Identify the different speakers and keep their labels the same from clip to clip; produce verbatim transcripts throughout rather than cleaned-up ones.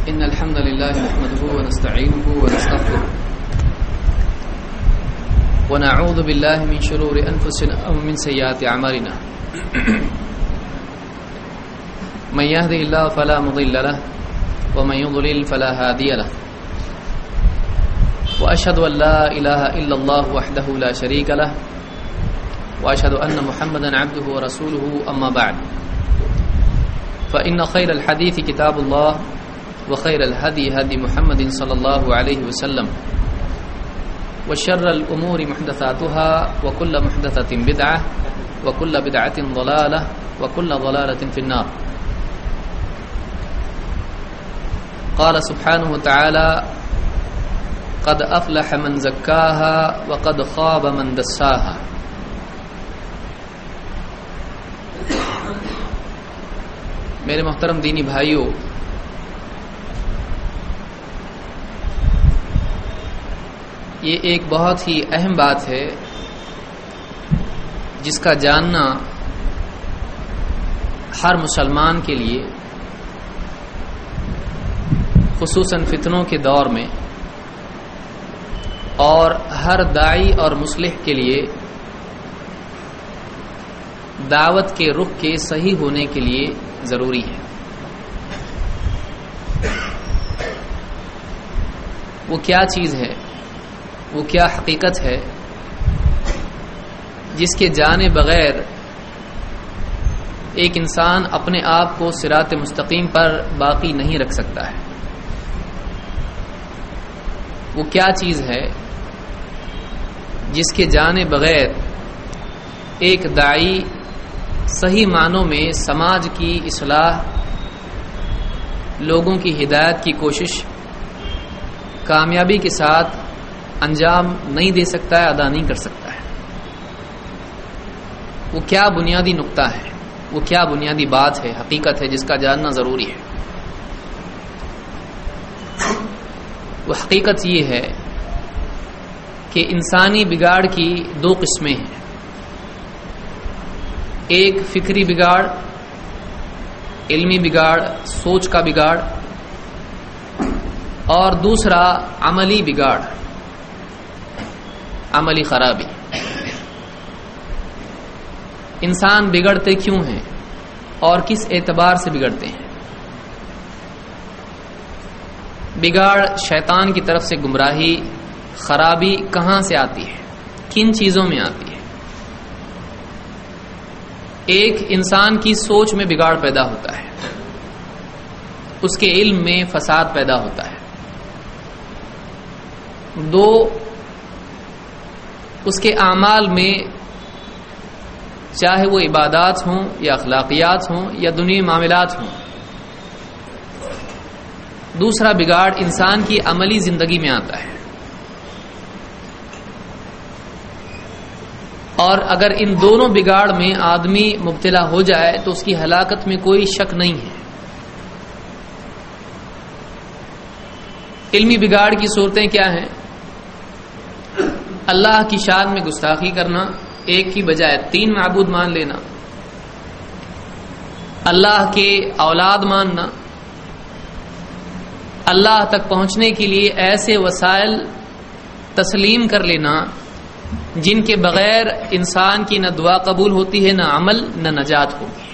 Speaker 1: إن الحمد لله نحمده ونستعينه ونستغفره ونعوذ بالله من شرور أنفسنا ومن سيئات أعمالنا من يهده الله فلا مضل له ومن يضلل فلا هادي له وأشهد أن لا إله إلا الله وحده لا شريك له وأشهد أن محمدا عبده ورسوله أما بعد فإن خير الحديث كتاب الله وخير الهدي هدي محمد صلى الله عليه وسلم وشر الأمور محدثاتها وكل محدثة بدعة وكل بدعة ضلالة وكل ضلالة في النار. قال سبحانه وتعالى قد أفلح من زكاها وقد خاب من دساها. میرے محترم دینی بھائیوں، یہ ایک بہت ہی اہم بات ہے جس کا جاننا ہر مسلمان کے لیے، خصوصاً فتنوں کے دور میں، اور ہر داعی اور مصلح کے لیے دعوت کے رخ کے صحیح ہونے کے لیے ضروری ہے۔ وہ کیا چیز ہے، وہ کیا حقیقت ہے جس کے جانے بغیر ایک انسان اپنے آپ کو صراط مستقیم پر باقی نہیں رکھ سکتا ہے؟ وہ کیا چیز ہے جس کے جانے بغیر ایک داعی صحیح معنوں میں سماج کی اصلاح، لوگوں کی ہدایت کی کوشش کامیابی کے ساتھ انجام نہیں دے سکتا ہے، ادا نہیں کر سکتا ہے؟ وہ کیا بنیادی نقطہ ہے، وہ کیا بنیادی بات ہے، حقیقت ہے جس کا جاننا ضروری ہے؟ وہ حقیقت یہ ہے کہ انسانی بگاڑ کی دو قسمیں ہیں، ایک فکری بگاڑ، علمی بگاڑ، سوچ کا بگاڑ، اور دوسرا عملی بگاڑ، عملی خرابی۔ انسان بگڑتے کیوں ہیں اور کس اعتبار سے بگڑتے ہیں؟ بگاڑ شیطان کی طرف سے گمراہی، خرابی کہاں سے آتی ہے، کن چیزوں میں آتی ہے؟ ایک انسان کی سوچ میں بگاڑ پیدا ہوتا ہے، اس کے علم میں فساد پیدا ہوتا ہے۔ دو، اس کے اعمال میں، چاہے وہ عبادات ہوں یا اخلاقیات ہوں یا دنیوی معاملات ہوں۔ دوسرا بگاڑ انسان کی عملی زندگی میں آتا ہے، اور اگر ان دونوں بگاڑ میں آدمی مبتلا ہو جائے تو اس کی ہلاکت میں کوئی شک نہیں ہے۔ علمی بگاڑ کی صورتیں کیا ہیں؟ اللہ کی شان میں گستاخی کرنا، ایک کی بجائے تین معبود مان لینا، اللہ کے اولاد ماننا، اللہ تک پہنچنے کے لیے ایسے وسائل تسلیم کر لینا جن کے بغیر انسان کی نہ دعا قبول ہوتی ہے، نہ عمل، نہ نجات ہوگی۔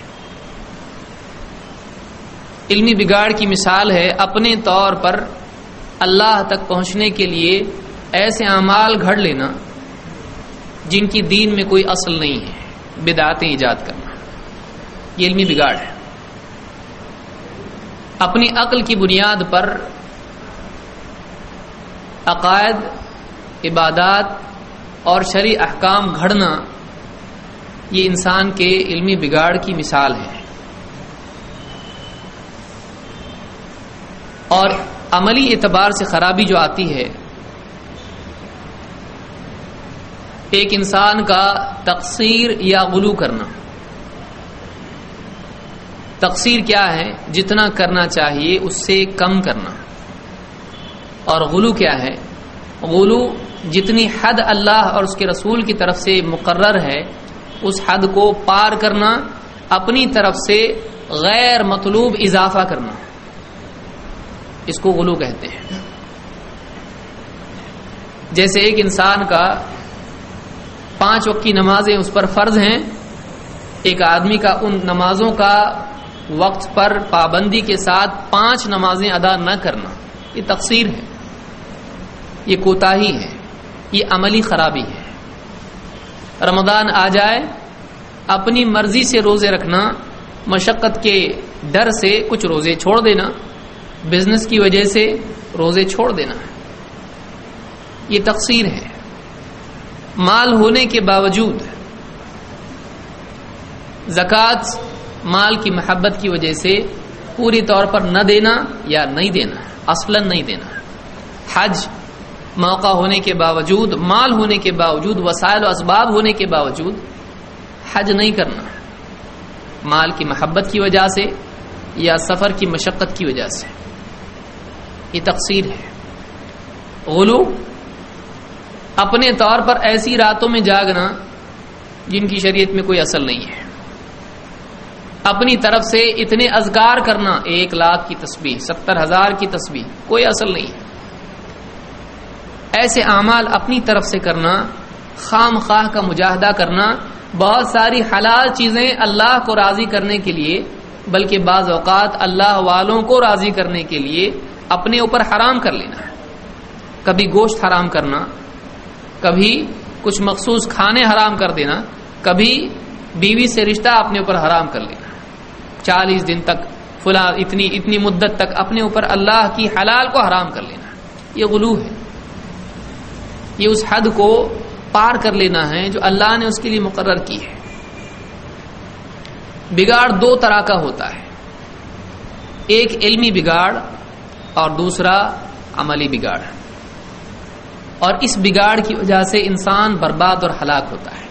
Speaker 1: علمی بگاڑ کی مثال ہے اپنے طور پر اللہ تک پہنچنے کے لیے ایسے اعمال گھڑ لینا جن کی دین میں کوئی اصل نہیں ہے، بدعتیں ایجاد کرنا، یہ علمی بگاڑ ہے۔ اپنی عقل کی بنیاد پر عقائد، عبادات اور شرعی احکام گھڑنا، یہ انسان کے علمی بگاڑ کی مثال ہے۔ اور عملی اعتبار سے خرابی جو آتی ہے، ایک انسان کا تقصیر یا غلو کرنا۔ تقصیر کیا ہے؟ جتنا کرنا چاہیے اس سے کم کرنا۔ اور غلو کیا ہے؟ غلو جتنی حد اللہ اور اس کے رسول کی طرف سے مقرر ہے اس حد کو پار کرنا، اپنی طرف سے غیر مطلوب اضافہ کرنا۔ اس کو غلو کہتے ہیں. جیسے ایک انسان کا پانچ وقت کی نمازیں اس پر فرض ہیں، ایک آدمی کا ان نمازوں کا وقت پر پابندی کے ساتھ پانچ نمازیں ادا نہ کرنا، یہ تقصیر ہے، یہ کوتاہی ہے، یہ عملی خرابی ہے. رمضان آ جائے، اپنی مرضی سے روزے رکھنا، مشقت کے ڈر سے کچھ روزے چھوڑ دینا، بزنس کی وجہ سے روزے چھوڑ دینا، یہ تقصیر ہے. مال ہونے کے باوجود زکوٰۃ مال کی محبت کی وجہ سے پوری طور پر نہ دینا یا نہیں دینا، اصلاً نہیں دینا. حج موقع ہونے کے باوجود، مال ہونے کے باوجود، وسائل و اسباب ہونے کے باوجود حج نہیں کرنا، مال کی محبت کی وجہ سے یا سفر کی مشقت کی وجہ سے، یہ تقصیر ہے. غلو اپنے طور پر ایسی راتوں میں جاگنا جن کی شریعت میں کوئی اصل نہیں ہے، اپنی طرف سے اتنے اذکار کرنا، ایک لاکھ کی تسبیح، ستر ہزار کی تسبیح، کوئی اصل نہیں ہے. ایسے اعمال اپنی طرف سے کرنا، خام خواہ کا مجاہدہ کرنا، بہت ساری حلال چیزیں اللہ کو راضی کرنے کے لیے، بلکہ بعض اوقات اللہ والوں کو راضی کرنے کے لیے اپنے اوپر حرام کر لینا. کبھی گوشت حرام کرنا، کبھی کچھ مخصوص کھانے حرام کر دینا، کبھی بیوی سے رشتہ اپنے اوپر حرام کر لینا. چالیس دن تک فلاں اتنی اتنی مدت تک اپنے اوپر اللہ کی حلال کو حرام کر لینا، یہ غلو ہے. یہ اس حد کو پار کر لینا ہے جو اللہ نے اس کے لیے مقرر کی ہے. بگاڑ دو طرح کا ہوتا ہے، ایک علمی بگاڑ اور دوسرا عملی بگاڑ، اور اس بگاڑ کی وجہ سے انسان برباد اور ہلاک ہوتا ہے.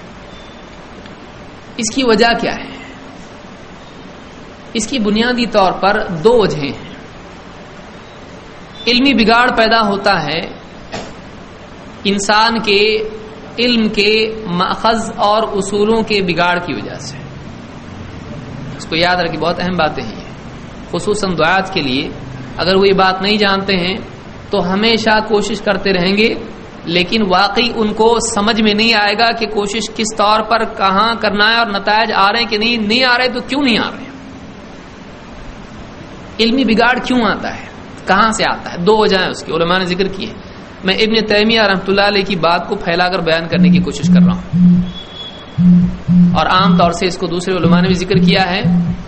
Speaker 1: اس کی وجہ کیا ہے؟ اس کی بنیادی طور پر دو وجہیں ہیں. علمی بگاڑ پیدا ہوتا ہے انسان کے علم کے ماخذ اور اصولوں کے بگاڑ کی وجہ سے. اس کو یاد رکھیں، بہت اہم باتیں ہیں، خصوصاً دعات کے لیے. اگر وہ یہ بات نہیں جانتے ہیں تو ہمیشہ کوشش کرتے رہیں گے، لیکن واقعی ان کو سمجھ میں نہیں آئے گا کہ کوشش کس طور پر کہاں کرنا ہے اور نتائج آ رہے ہیں کہ نہیں، نہیں آ رہے تو کیوں نہیں آ رہے. علمی بگاڑ کیوں آتا ہے، کہاں سے آتا ہے؟ دو وجہیں اس کی علماء نے ذکر کی ہے. میں ابن تیمیہ رحمۃ اللہ علیہ کی بات کو پھیلا کر بیان کرنے کی کوشش کر رہا ہوں، اور عام طور سے اس کو دوسرے علماء نے بھی ذکر کیا ہے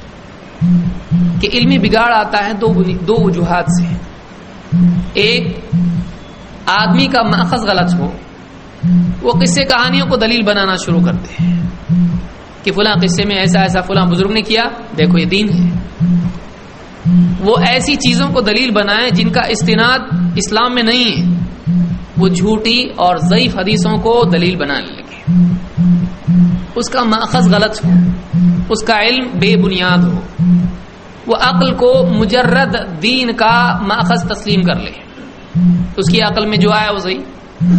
Speaker 1: کہ علمی بگاڑ آتا ہے دو دو وجوہات سے. ایک، آدمی کا ماخذ غلط ہو، وہ قصے کہانیوں کو دلیل بنانا شروع کرتے ہیں کہ فلاں قصے میں ایسا ایسا فلاں بزرگ نے کیا، دیکھو یہ دین ہے. وہ ایسی چیزوں کو دلیل بنائیں جن کا استناد اسلام میں نہیں ہے، وہ جھوٹی اور ضعیف حدیثوں کو دلیل بنانے لگے. اس کا ماخذ غلط ہو، اس کا علم بے بنیاد ہو، وہ عقل کو مجرد دین کا ماخذ تسلیم کر لے، اس کی عقل میں جو آیا وہ صحیح،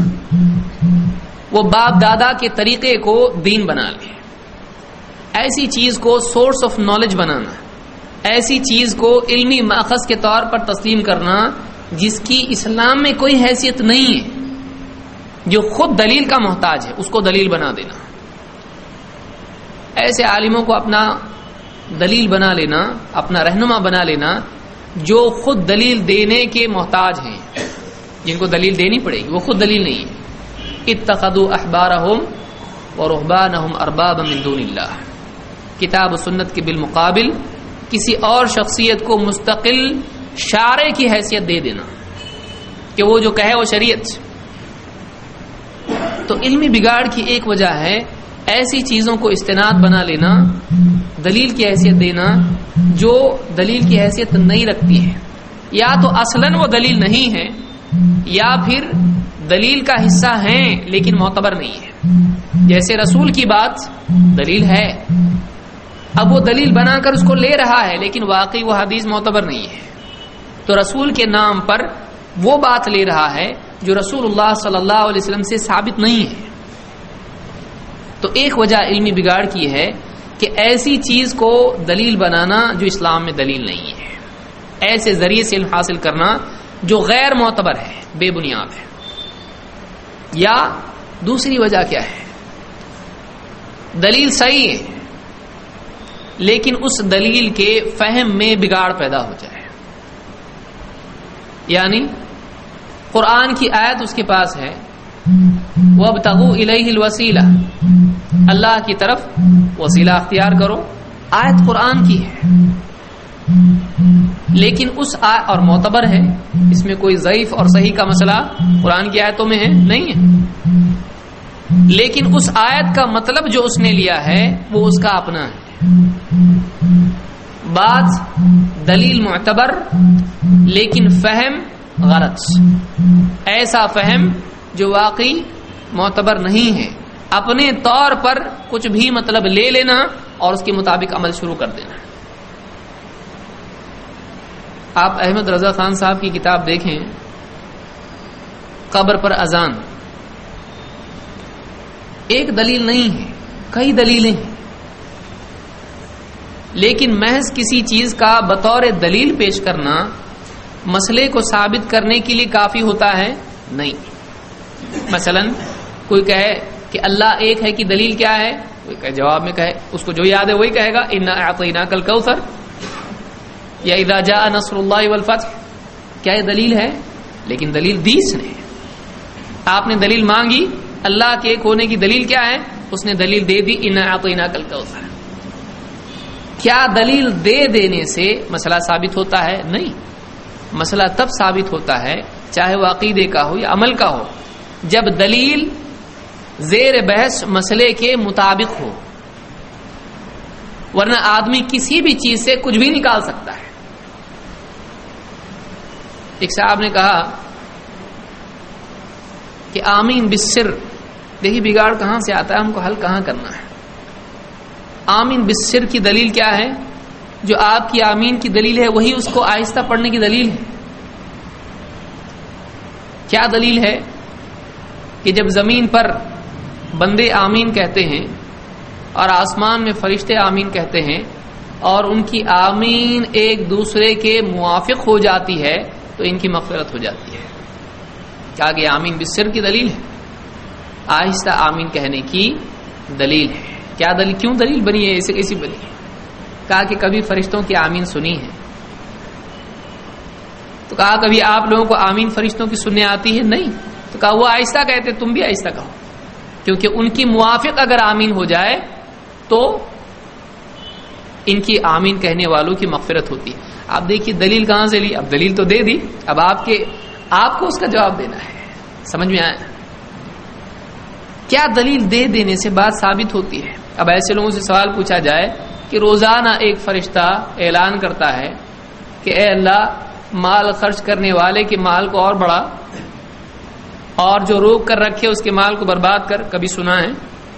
Speaker 1: وہ باپ دادا کے طریقے کو دین بنا لے. ایسی چیز کو سورس آف نالج بنانا، ایسی چیز کو علمی ماخذ کے طور پر تسلیم کرنا جس کی اسلام میں کوئی حیثیت نہیں ہے، جو خود دلیل کا محتاج ہے، اس کو دلیل بنا دینا. ایسے عالموں کو اپنا دلیل بنا لینا، اپنا رہنما بنا لینا جو خود دلیل دینے کے محتاج ہیں، جن کو دلیل دینی پڑے گی، وہ خود دلیل نہیں ہے. اتخذوا احبارهم ورهبانهم اربابا من دون اللہ. کتاب و سنت کے بالمقابل کسی اور شخصیت کو مستقل شارع کی حیثیت دے دینا کہ وہ جو کہے وہ شریعت. تو علمی بگاڑ کی ایک وجہ ہے ایسی چیزوں کو استناد بنا لینا، دلیل کی حیثیت دینا جو دلیل کی حیثیت نہیں رکھتی ہے، یا تو اصلاً وہ دلیل نہیں ہے، یا پھر دلیل کا حصہ ہیں لیکن معتبر نہیں ہے. جیسے رسول کی بات دلیل ہے، اب وہ دلیل بنا کر اس کو لے رہا ہے لیکن واقعی وہ حدیث معتبر نہیں ہے، تو رسول کے نام پر وہ بات لے رہا ہے جو رسول اللہ صلی اللہ علیہ وسلم سے ثابت نہیں ہے. تو ایک وجہ علمی بگاڑ کی ہے کہ ایسی چیز کو دلیل بنانا جو اسلام میں دلیل نہیں ہے. ایسے ذریعے سے علم حاصل کرنا جو غیر معتبر ہے، بے بنیاد ہے. یا دوسری وجہ کیا ہے؟ دلیل صحیح ہے لیکن اس دلیل کے فہم میں بگاڑ پیدا ہو جائے. یعنی قرآن کی آیت اس کے پاس ہے، وَابْتَغُوا إِلَيْهِ الْوَسِيلَةَ، اللہ کی طرف وسیلہ اختیار کرو. آیت قرآن کی ہے لیکن اس آیت اور معتبر ہے، اس میں کوئی ضعیف اور صحیح کا مسئلہ قرآن کی آیتوں میں ہے نہیں ہے، لیکن اس آیت کا مطلب جو اس نے لیا ہے وہ اس کا اپنا ہے. بات دلیل معتبر لیکن فہم غلط، ایسا فہم جو واقعی معتبر نہیں ہے، اپنے طور پر کچھ بھی مطلب لے لینا اور اس کے مطابق عمل شروع کر دینا. آپ احمد رضا خان صاحب کی کتاب دیکھیں، قبر پر اذان، ایک دلیل نہیں ہے، کئی دلیلیں ہیں، لیکن محض کسی چیز کا بطور دلیل پیش کرنا مسئلے کو ثابت کرنے کے لیے کافی ہوتا ہے نہیں. مثلا کوئی کہے کہ اللہ ایک ہے کی دلیل کیا ہے، کوئی کہے جواب میں کہے اس کو جو یاد ہے وہی کہے گا انا اعطیناک الکوثر یا اذا جاء نصر اللہ والفتح. کیا یہ دلیل ہے؟ لیکن دلیل دی اس نے. آپ نے دلیل مانگی، اللہ کے ایک ہونے کی دلیل کیا ہے، اس نے دلیل دے دی انا اعطیناک الکوثر. کیا دلیل دے دینے سے مسئلہ ثابت ہوتا ہے؟ نہیں. مسئلہ تب ثابت ہوتا ہے چاہے وہ عقیدے کا ہو یا عمل کا ہو، جب دلیل زیر بحث مسئلے کے مطابق ہو، ورنہ آدمی کسی بھی چیز سے کچھ بھی نکال سکتا ہے. ایک صاحب نے کہا کہ آمین بالسر، دیکھیے بگاڑ کہاں سے آتا ہے، ہم کو حل کہاں کرنا ہے. آمین بالسر کی دلیل کیا ہے؟ جو آپ کی آمین کی دلیل ہے وہی اس کو آہستہ پڑھنے کی دلیل ہے. کیا دلیل ہے؟ کہ جب زمین پر بندے آمین کہتے ہیں اور آسمان میں فرشتے آمین کہتے ہیں اور ان کی آمین ایک دوسرے کے موافق ہو جاتی ہے تو ان کی مغفرت ہو جاتی ہے. کیا کہ آمین بالسر کی دلیل ہے، آہستہ آمین کہنے کی دلیل ہے. کیا دلیل، کیوں دلیل بنی ہے، اسے کیسی بنی ہے؟ کہا کہ کبھی فرشتوں کی آمین سنی ہے، تو کہا کبھی آپ لوگوں کو آمین فرشتوں کی سننے آتی ہے؟ نہیں. تو کہا وہ آہستہ کہتے تم بھی آہستہ کہو، کیونکہ ان کی موافق اگر آمین ہو جائے تو ان کی آمین کہنے والوں کی مغفرت ہوتی ہے. آپ دیکھیے دلیل کہاں سے لی، اب دلیل تو دے دی، اب آپ کے آپ کو اس کا جواب دینا ہے. سمجھ میں آیا؟ کیا دلیل دے دینے سے بات ثابت ہوتی ہے. اب ایسے لوگوں سے سوال پوچھا جائے کہ روزانہ ایک فرشتہ اعلان کرتا ہے کہ اے اللہ مال خرچ کرنے والے کے مال کو اور بڑھا اور جو روک کر رکھے اس کے مال کو برباد کر، کبھی سنا ہے؟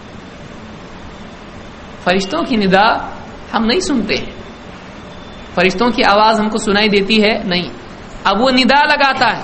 Speaker 1: فرشتوں کی ندا ہم نہیں سنتے ہیں، فرشتوں کی آواز ہم کو سنائی دیتی ہے نہیں. اب وہ ندا لگاتا ہے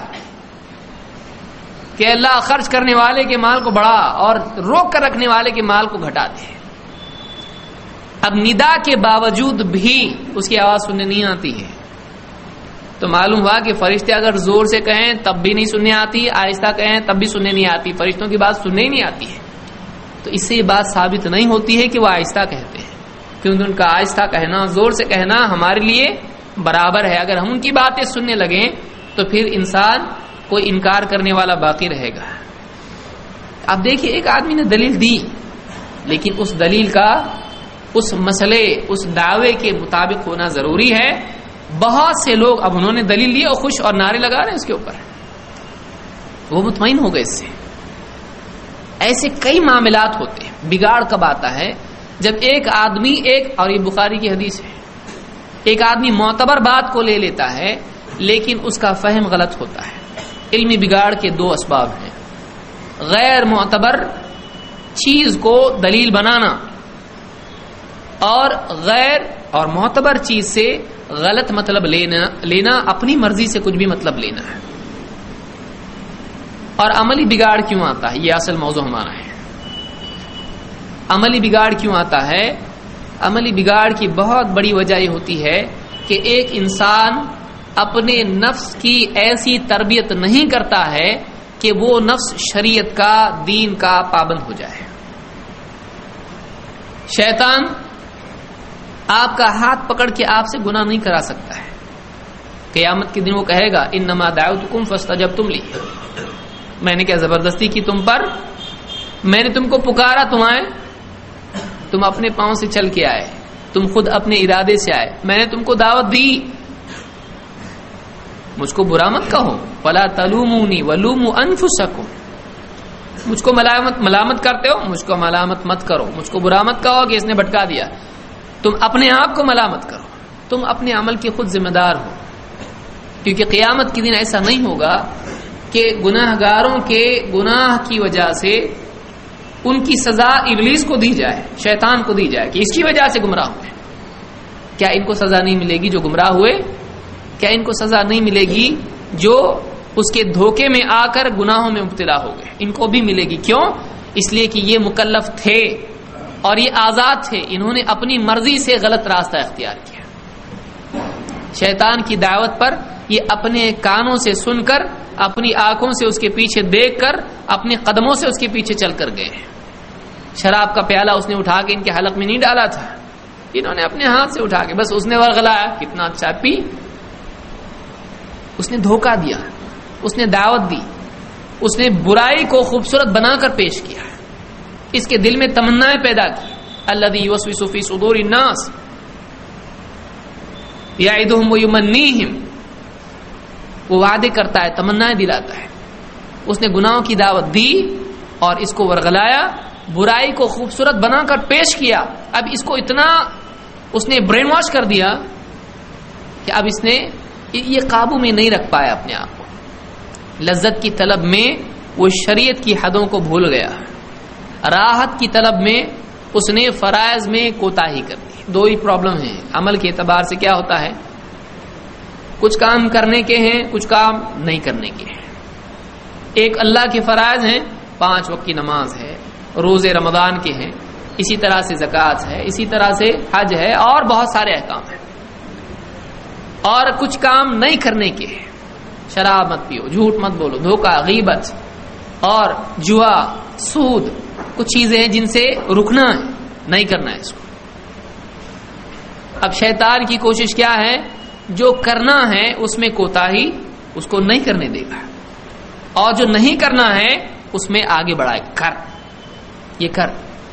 Speaker 1: کہ اللہ خرچ کرنے والے کے مال کو بڑھا اور روک کر رکھنے والے کے مال کو گھٹا دے. اب ندا کے باوجود بھی اس کی آواز سننے نہیں آتی ہے، تو معلوم ہوا کہ فرشتے اگر زور سے کہیں تب بھی نہیں سننے آتی، آہستہ کہیں تب بھی سننے نہیں آتی، فرشتوں کی بات سننے ہی نہیں آتی ہے. تو اس سے یہ بات ثابت نہیں ہوتی ہے کہ وہ آہستہ کہتے ہیں، کیونکہ ان کا آہستہ کہنا، زور سے کہنا ہمارے لیے برابر ہے. اگر ہم ان کی باتیں سننے لگیں تو پھر انسان کوئی انکار کرنے والا باقی رہے گا. اب دیکھیے ایک آدمی نے دلیل دی، لیکن اس دلیل کا اس مسئلے اس دعوے کے مطابق ہونا ضروری ہے. بہت سے لوگ اب انہوں نے دلیل لی اور خوش اور نعرے لگا رہے ہیں اس کے اوپر، وہ مطمئن ہو گئے اس سے. ایسے کئی معاملات ہوتے ہیں. بگاڑ کب آتا ہے؟ جب ایک آدمی ایک، اور یہ بخاری کی حدیث ہے، ایک آدمی معتبر بات کو لے لیتا ہے لیکن اس کا فہم غلط ہوتا ہے. علمی بگاڑ کے دو اسباب ہیں: غیر معتبر چیز کو دلیل بنانا اور غیر اور معتبر چیز سے غلط مطلب لینا لینا اپنی مرضی سے کچھ بھی مطلب لینا ہے. اور عملی بگاڑ کیوں آتا ہے؟ یہ اصل موضوع ہمارا ہے. عملی بگاڑ کیوں آتا ہے؟ عملی بگاڑ کی بہت بڑی وجہ یہ ہوتی ہے کہ ایک انسان اپنے نفس کی ایسی تربیت نہیں کرتا ہے کہ وہ نفس شریعت کا دین کا پابند ہو جائے. شیطان آپ کا ہاتھ پکڑ کے آپ سے گناہ نہیں کرا سکتا ہے. قیامت کے دن وہ کہے گا انما دعوتکم فاستجبتم لی، میں نے کیا زبردستی کی تم پر؟ میں نے تم کو پکارا، تم آئے، تم اپنے پاؤں سے چل کے آئے، تم خود اپنے ارادے سے آئے، میں نے تم کو دعوت دی. مجھ کو برا مت کہو، ولا تلومونی ولوموا انفسکم، مجھ کو ملامت ملامت کرتے ہو، مجھ کو ملامت مت کرو، مجھ کو برا مت کہو کہ اس نے بھٹکا دیا. تم اپنے آپ کو ملامت کرو، تم اپنے عمل کے خود ذمہ دار ہو. کیونکہ قیامت کے دن ایسا نہیں ہوگا کہ گناہ گاروں کے گناہ کی وجہ سے ان کی سزا ابلیس کو دی جائے، شیطان کو دی جائے کہ اس کی وجہ سے گمراہ ہوئے. کیا ان کو سزا نہیں ملے گی جو گمراہ ہوئے؟ کیا ان کو سزا نہیں ملے گی جو اس کے دھوکے میں آ کر گناہوں میں مبتلا ہو گئے؟ ان کو بھی ملے گی. کیوں؟ اس لیے کہ یہ مکلف تھے اور یہ آزاد تھے، انہوں نے اپنی مرضی سے غلط راستہ اختیار کیا. شیطان کی دعوت پر یہ اپنے کانوں سے سن کر، اپنی آنکھوں سے اس کے پیچھے دیکھ کر، اپنے قدموں سے اس کے پیچھے چل کر گئے. شراب کا پیالہ اس نے اٹھا کے ان کے حلق میں نہیں ڈالا تھا، انہوں نے اپنے ہاتھ سے اٹھا کے بس اس نے ورغلایا، کتنا اچھا پی. اس نے دھوکہ دیا، اس نے دعوت دی، اس نے برائی کو خوبصورت بنا کر پیش کیا، اس کے دل میں تمنائیں پیدا کی. الذی یوسوس فی صدور الناس یعدہم ویمنیہم، وہ وعدے کرتا ہے، تمنائیں دلاتا ہے. اس نے گناہوں کی دعوت دی اور اس کو ورغلایا، برائی کو خوبصورت بنا کر پیش کیا. اب اس کو اتنا اس نے برین واش کر دیا کہ اب اس نے یہ قابو میں نہیں رکھ پایا اپنے آپ کو. لذت کی طلب میں وہ شریعت کی حدوں کو بھول گیا، راحت کی طلب میں اس نے فرائض میں کوتاہی کر دی. دو ہی پرابلم ہیں عمل کے اعتبار سے. کیا ہوتا ہے؟ کچھ کام کرنے کے ہیں، کچھ کام نہیں کرنے کے ہیں. ایک اللہ کے فرائض ہیں، پانچ وقت کی نماز ہے، روزے رمضان کے ہیں، اسی طرح سے زکوٰۃ ہے، اسی طرح سے حج ہے، اور بہت سارے احکام ہیں. اور کچھ کام نہیں کرنے کے ہیں، شراب مت پیو، جھوٹ مت بولو، دھوکہ، غیبت اور جوا، سود، کچھ چیزیں ہیں جن سے رکنا ہے، نہیں کرنا ہے اس کو. اب شیطان کی کوشش کیا ہے؟ جو کرنا ہے اس میں کوتاہی اس کو نہیں کرنے دے گا، اور جو نہیں کرنا ہے اس میں آگے بڑھائے، کر یہ کر.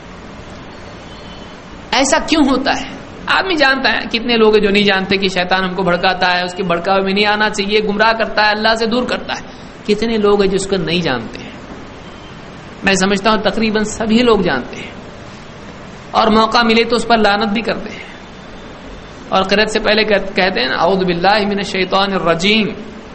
Speaker 1: ایسا کیوں ہوتا ہے؟ آدمی جانتا ہے، کتنے لوگ جو نہیں جانتے کہ شیطان ہم کو بھڑکاتا ہے، اس کے بھڑکاوے میں نہیں آنا چاہیے، گمراہ کرتا ہے، اللہ سے دور کرتا ہے. کتنے لوگ ہیں جس کو نہیں جانتے ہیں؟ میں سمجھتا ہوں تقریباً سبھی لوگ جانتے ہیں، اور موقع ملے تو اس پر لعنت بھی کرتے ہیں، اور قرأت سے پہلے کہتے ہیں اعوذ باللہ من الشیطان الرجیم.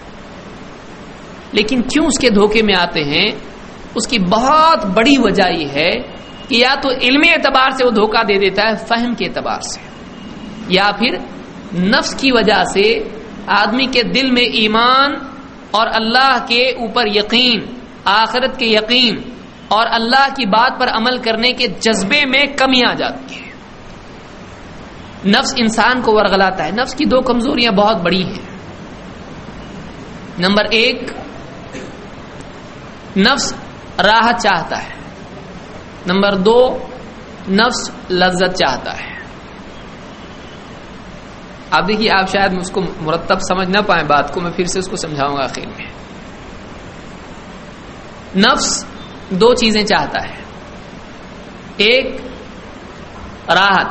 Speaker 1: لیکن کیوں اس کے دھوکے میں آتے ہیں؟ اس کی بہت بڑی وجہ یہ ہے کہ یا تو علمی اعتبار سے وہ دھوکہ دے دیتا ہے، فہم کے اعتبار سے، یا پھر نفس کی وجہ سے آدمی کے دل میں ایمان اور اللہ کے اوپر یقین، آخرت کے یقین اور اللہ کی بات پر عمل کرنے کے جذبے میں کمی آ جاتی ہے. نفس انسان کو ورغلاتا ہے. نفس کی دو کمزوریاں بہت بڑی ہیں. نمبر ایک، نفس راحت چاہتا ہے. نمبر دو، نفس لذت چاہتا ہے. آپ دیکھیے، آپ شاید اس کو مرتب سمجھ نہ پائیں بات کو، میں پھر سے اس کو سمجھاؤں گا آخر میں. نفس دو چیزیں چاہتا ہے. ایک راحت،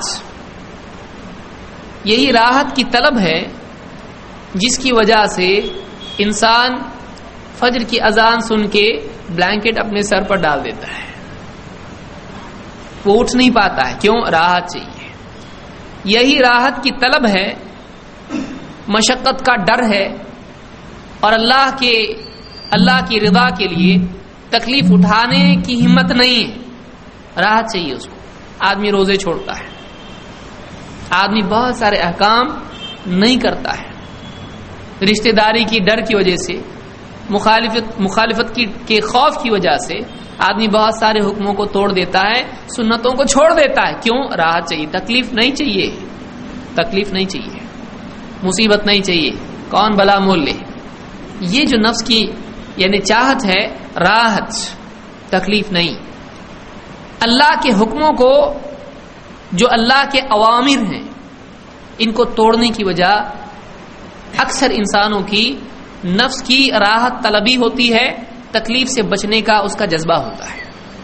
Speaker 1: یہی راحت کی طلب ہے جس کی وجہ سے انسان فجر کی اذان سن کے بلینکٹ اپنے سر پر ڈال دیتا ہے. وہ اٹھ نہیں پاتا ہے. کیوں؟ راحت چاہیے. یہی راحت کی طلب ہے، مشقت کا ڈر ہے، اور اللہ کے اللہ کی رضا کے لیے تکلیف اٹھانے کی ہمت نہیں ہے. راحت چاہیے اس کو. آدمی روزے چھوڑتا ہے، آدمی بہت سارے احکام نہیں کرتا ہے، رشتہ داری کی ڈر کی وجہ سے، مخالفت مخالفت کی کے خوف کی وجہ سے آدمی بہت سارے حکموں کو توڑ دیتا ہے، سنتوں کو چھوڑ دیتا ہے. کیوں؟ راحت چاہیے. تکلیف نہیں چاہیے، تکلیف نہیں چاہیے، مصیبت نہیں چاہیے، کون بلا مول لے. یہ جو نفس کی یعنی چاہت ہے راحت، تکلیف نہیں. اللہ کے حکموں کو، جو اللہ کے اوامر ہیں، ان کو توڑنے کی وجہ اکثر انسانوں کی نفس کی راحت طلبی ہوتی ہے، تکلیف سے بچنے کا اس کا جذبہ ہوتا ہے.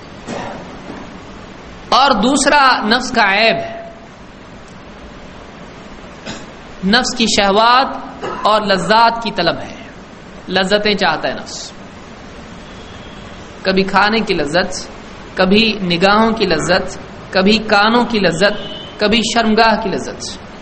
Speaker 1: اور دوسرا نفس کا عیب ہے، نفس کی شہوات اور لذات کی طلب ہے. لذتیں چاہتا ہے نفس، کبھی کھانے کی لذت، کبھی نگاہوں کی لذت، کبھی کانوں کی لذت، کبھی شرمگاہ کی لذت.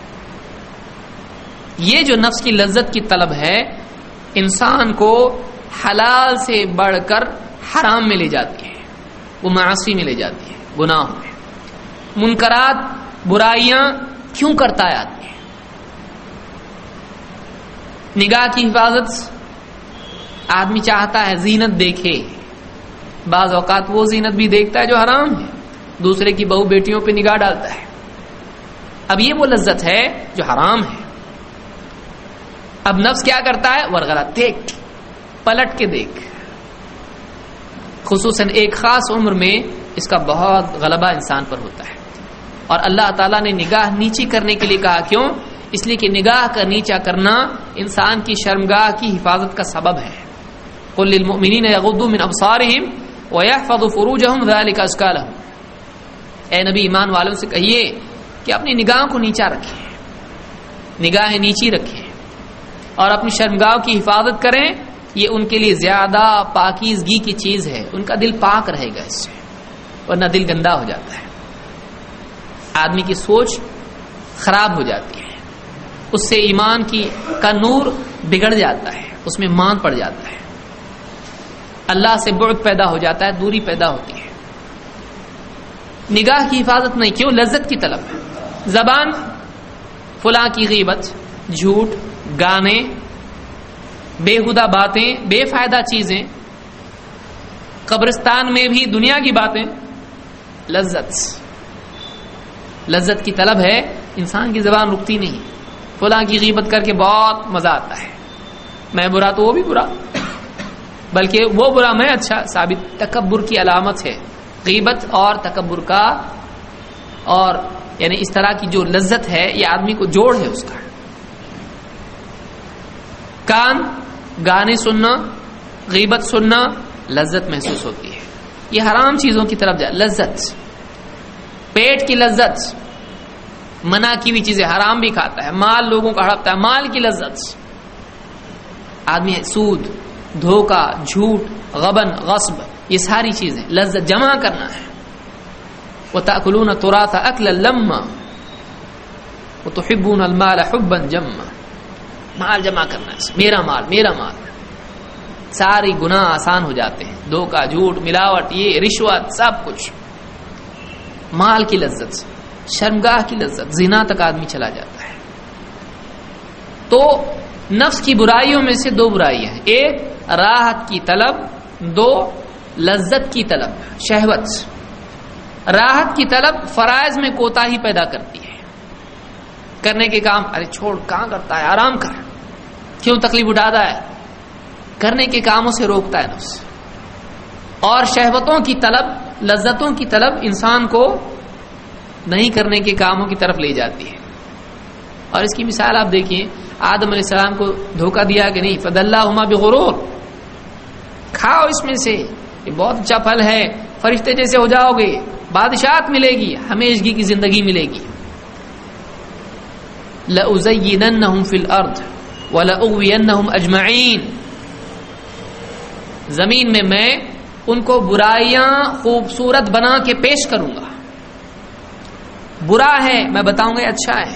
Speaker 1: یہ جو نفس کی لذت کی طلب ہے انسان کو حلال سے بڑھ کر حرام میں لے جاتی ہے، وہ معاصی میں لے جاتی ہے، گناہوں میں. منکرات، برائیاں کیوں کرتا ہے آدمی؟ نگاہ کی حفاظت، آدمی چاہتا ہے زینت دیکھے. بعض اوقات وہ زینت بھی دیکھتا ہے جو حرام ہے، دوسرے کی بہو بیٹیوں پہ نگاہ ڈالتا ہے. اب یہ وہ لذت ہے جو حرام ہے. اب نفس کیا کرتا ہے؟ ورغلا، دیکھ، پلٹ کے دیکھ. خصوصاً ایک خاص عمر میں اس کا بہت غلبہ انسان پر ہوتا ہے. اور اللہ تعالیٰ نے نگاہ نیچی کرنے کے لیے کہا. کیوں؟ اس لیے کہ نگاہ کا نیچا کرنا انسان کی شرمگاہ کی حفاظت کا سبب ہے. قل للمؤمنین یغضوا من ابصارهم ويحفظوا فروجهم ذلك ازکى لهم. اے نبی ایمان والوں سے کہیے کہ اپنی نگاہوں کو نیچا رکھیں، نگاہیں نیچی رکھیں اور اپنی شرمگاہ کی حفاظت کریں. یہ ان کے لیے زیادہ پاکیزگی کی چیز ہے، ان کا دل پاک رہے گا اس سے، ورنہ دل گندا ہو جاتا ہے. آدمی کی سوچ خراب ہو جاتی ہے، اس سے ایمان کی کا نور بگڑ جاتا ہے، اس میں مان پڑ جاتا ہے، اللہ سے بعد پیدا ہو جاتا ہے، دوری پیدا ہوتی ہے. نگاہ کی حفاظت نہیں. کیوں؟ لذت کی طلب. زبان، فلاں کی غیبت، جھوٹ، گانے، بےہودہ باتیں، بے فائدہ چیزیں، قبرستان میں بھی دنیا کی باتیں. لذت لذت کی طلب ہے، انسان کی زبان رکتی نہیں. فلاں کی غیبت کر کے بہت مزہ آتا ہے، میں برا تو وہ بھی برا، بلکہ وہ برا میں اچھا. ثابت تکبر کی علامت ہے غیبت اور تکبر کا. اور یعنی اس طرح کی جو لذت ہے یہ آدمی کو جوڑ ہے اس کا. کان، گانے سننا، غیبت سننا، لذت محسوس ہوتی ہے. یہ حرام چیزوں کی طرف جائے. لذت، پیٹ کی لذت، منع کی ہوئی چیزیں، حرام بھی کھاتا ہے، مال لوگوں کا ہڑپتا ہے، مال کی لذت. آدمی سود، دھوکہ، جھوٹ، غبن، غصب، یہ ساری چیزیں لذت جمع کرنا ہے. وَتَأْكُلُونَ التُّرَاثَ أَكْلًا لَمًّا وَتُحِبُّونَ الْمَالَ حُبًّا جَمًّا. مال جمع کرنا ہے، میرا مال، میرا مال. ساری گناہ آسان ہو جاتے ہیں، دھوکہ، جھوٹ، ملاوٹ، یہ رشوت، سب کچھ. مال کی لذت، شرمگاہ کی لذت، زنا تک آدمی چلا جاتا ہے. تو نفس کی برائیوں میں سے دو برائیاں ہیں. ایک راحت کی طلب، دو لذت کی طلب، شہوت. راحت کی طلب فرائض میں کوتاہی پیدا کرتی ہے. کرنے کے کام، ارے چھوڑ، کہاں کرتا ہے، آرام کر، کیوں تکلیف اٹھاتا ہے، کرنے کے کاموں سے روکتا ہے نفس. اور شہوتوں کی طلب، لذتوں کی طلب انسان کو نہیں کرنے کے کاموں کی طرف لے جاتی ہے. اور اس کی مثال آپ دیکھیے، آدم علیہ السلام کو دھوکہ دیا کہ نہیں، فَدَلَّاهُمَا بِغُرُورٍ، کھاؤ اس میں سے، یہ بہت اچھا پھل ہے، فرشتے جیسے ہو جاؤ گے، بادشاہت ملے گی، ہمیشگی کی زندگی ملے گی. لَأُزَيِّنَنَّهُمْ فِي الْأَرْضِ وَلَأُغْوِيَنَّهُمْ أَجْمَعِينَ. زمین میں میں ان کو برائیاں خوبصورت بنا کے پیش کروں گا. برا ہے میں بتاؤں گا اچھا ہے،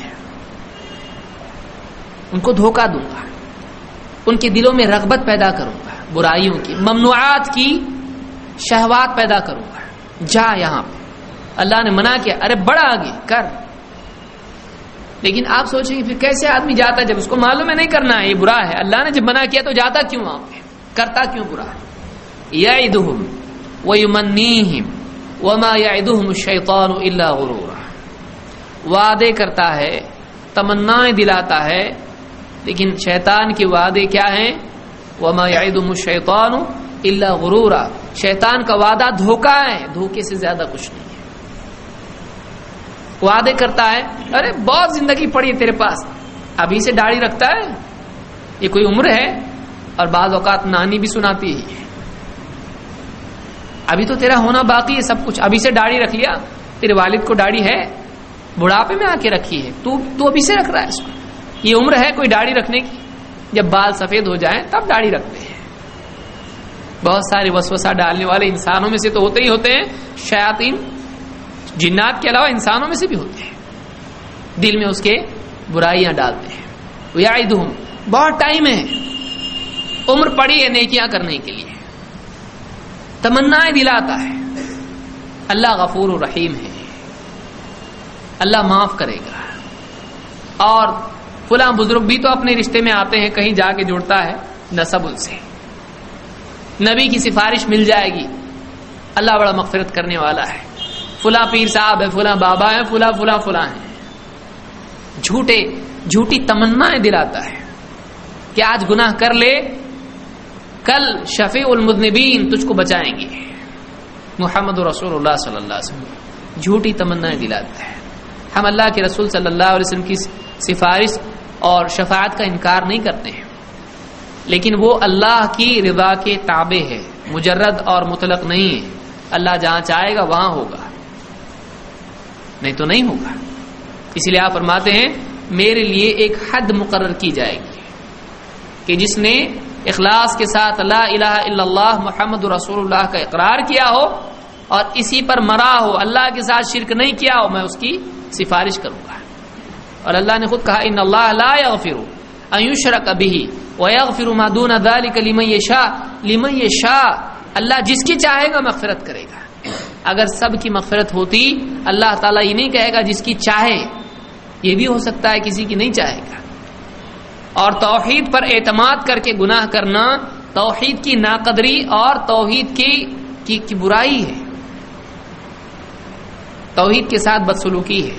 Speaker 1: ان کو دھوکہ دوں گا، ان کے دلوں میں رغبت پیدا کروں گا، برائیوں کی، ممنوعات کی شہوات پیدا کروں گا. جا یہاں پہ، اللہ نے منع کیا، ارے بڑا آگے کر. لیکن آپ سوچیں گے پھر کیسے آدمی جاتا ہے جب اس کو معلوم ہے نہیں کرنا ہے، یہ برا ہے. اللہ نے جب منع کیا تو جاتا کیوں وہاں پہ، کرتا کیوں برا؟ یعدہم ویمنیہم وما یعدہم الشیطان الا غرورا. وعدے کرتا ہے، تمنائیں دلاتا ہے، لیکن شیطان کے وعدے کیا ہیں؟ وَمَا يَعِدُهُمُ الشَّيْطَانُ إِلَّا غُرُورًا، شیطان کا وعدہ دھوکہ ہے، دھوکے سے زیادہ کچھ نہیں ہے۔ وعدے کرتا ہے، ارے بہت زندگی پڑی ہے تیرے پاس، ابھی سے داڑھی رکھتا ہے، یہ کوئی عمر ہے؟ اور بعض اوقات نانی بھی سناتی ہے، ابھی تو تیرا ہونا باقی ہے سب کچھ، ابھی سے داڑھی رکھ لیا، تیرے والد کو داڑھی ہے، بڑھاپے میں آ کے رکھی ہے، تو تو ابھی سے رکھ رہا ہے اس کو، یہ عمر ہے کوئی داڑھی رکھنے کی؟ جب بال سفید ہو جائیں تب داڑھی رکھتے ہیں۔ بہت سارے وسوسہ ڈالنے والے انسانوں میں سے تو ہوتے ہی ہوتے ہیں، شیاطین جنات کے علاوہ انسانوں میں سے بھی ہوتے ہیں، دل میں اس کے برائیاں ڈالتے ہیں۔ وَيَعِدُهُمْ، بہت ٹائم ہے، عمر پڑی ہے نیکیاں کرنے کے لیے، تمنائیں دلاتا ہے۔ اللہ غفور الرحیم ہے، اللہ معاف کرے گا۔ اور فلاں بزرگ بھی تو اپنے رشتے میں آتے ہیں، کہیں جا کے جڑتا ہے نسب ان سے، نبی کی سفارش مل جائے گی، اللہ بڑا مغفرت کرنے والا ہے، فلاں پیر صاحب ہے، فلاں بابا ہے، فلاں فلاں فلاں ہے، جھوٹے جھوٹی تمنائیں دلاتا ہے کہ آج گناہ کر لے، کل شفیع المذنبین تجھ کو بچائیں گے، محمد رسول اللہ صلی اللہ علیہ وسلم، جھوٹی تمنائیں دلاتا ہے۔ ہم اللہ کے رسول صلی اللہ علیہ وسلم کی سفارش اور شفاعت کا انکار نہیں کرتے ہیں، لیکن وہ اللہ کی رضا کے تابع ہے، مجرد اور مطلق نہیں ہے۔ اللہ جہاں چاہے گا وہاں ہوگا، نہیں تو نہیں ہوگا۔ اسی لیے آپ فرماتے ہیں میرے لیے ایک حد مقرر کی جائے گی کہ جس نے اخلاص کے ساتھ لا الہ الا اللہ محمد رسول اللہ کا اقرار کیا ہو اور اسی پر مرا ہو، اللہ کے ساتھ شرک نہیں کیا ہو، میں اس کی سفارش کروں گا۔ اور اللہ نے خود کہا ان اللہ لا یغفر ان یشرک بہ ویغفر ما دون ذلک لمن یشاء، لمن یشاء، اللہ جس کی چاہے گا مغفرت کرے گا۔ اگر سب کی مغفرت ہوتی، اللہ تعالیٰ یہ نہیں کہے گا جس کی چاہے، یہ بھی ہو سکتا ہے کسی کی نہیں چاہے گا۔ اور توحید پر اعتماد کر کے گناہ کرنا توحید کی ناقدری اور توحید کی, کی, کی برائی ہے، توحید کے ساتھ بدسلوکی ہے۔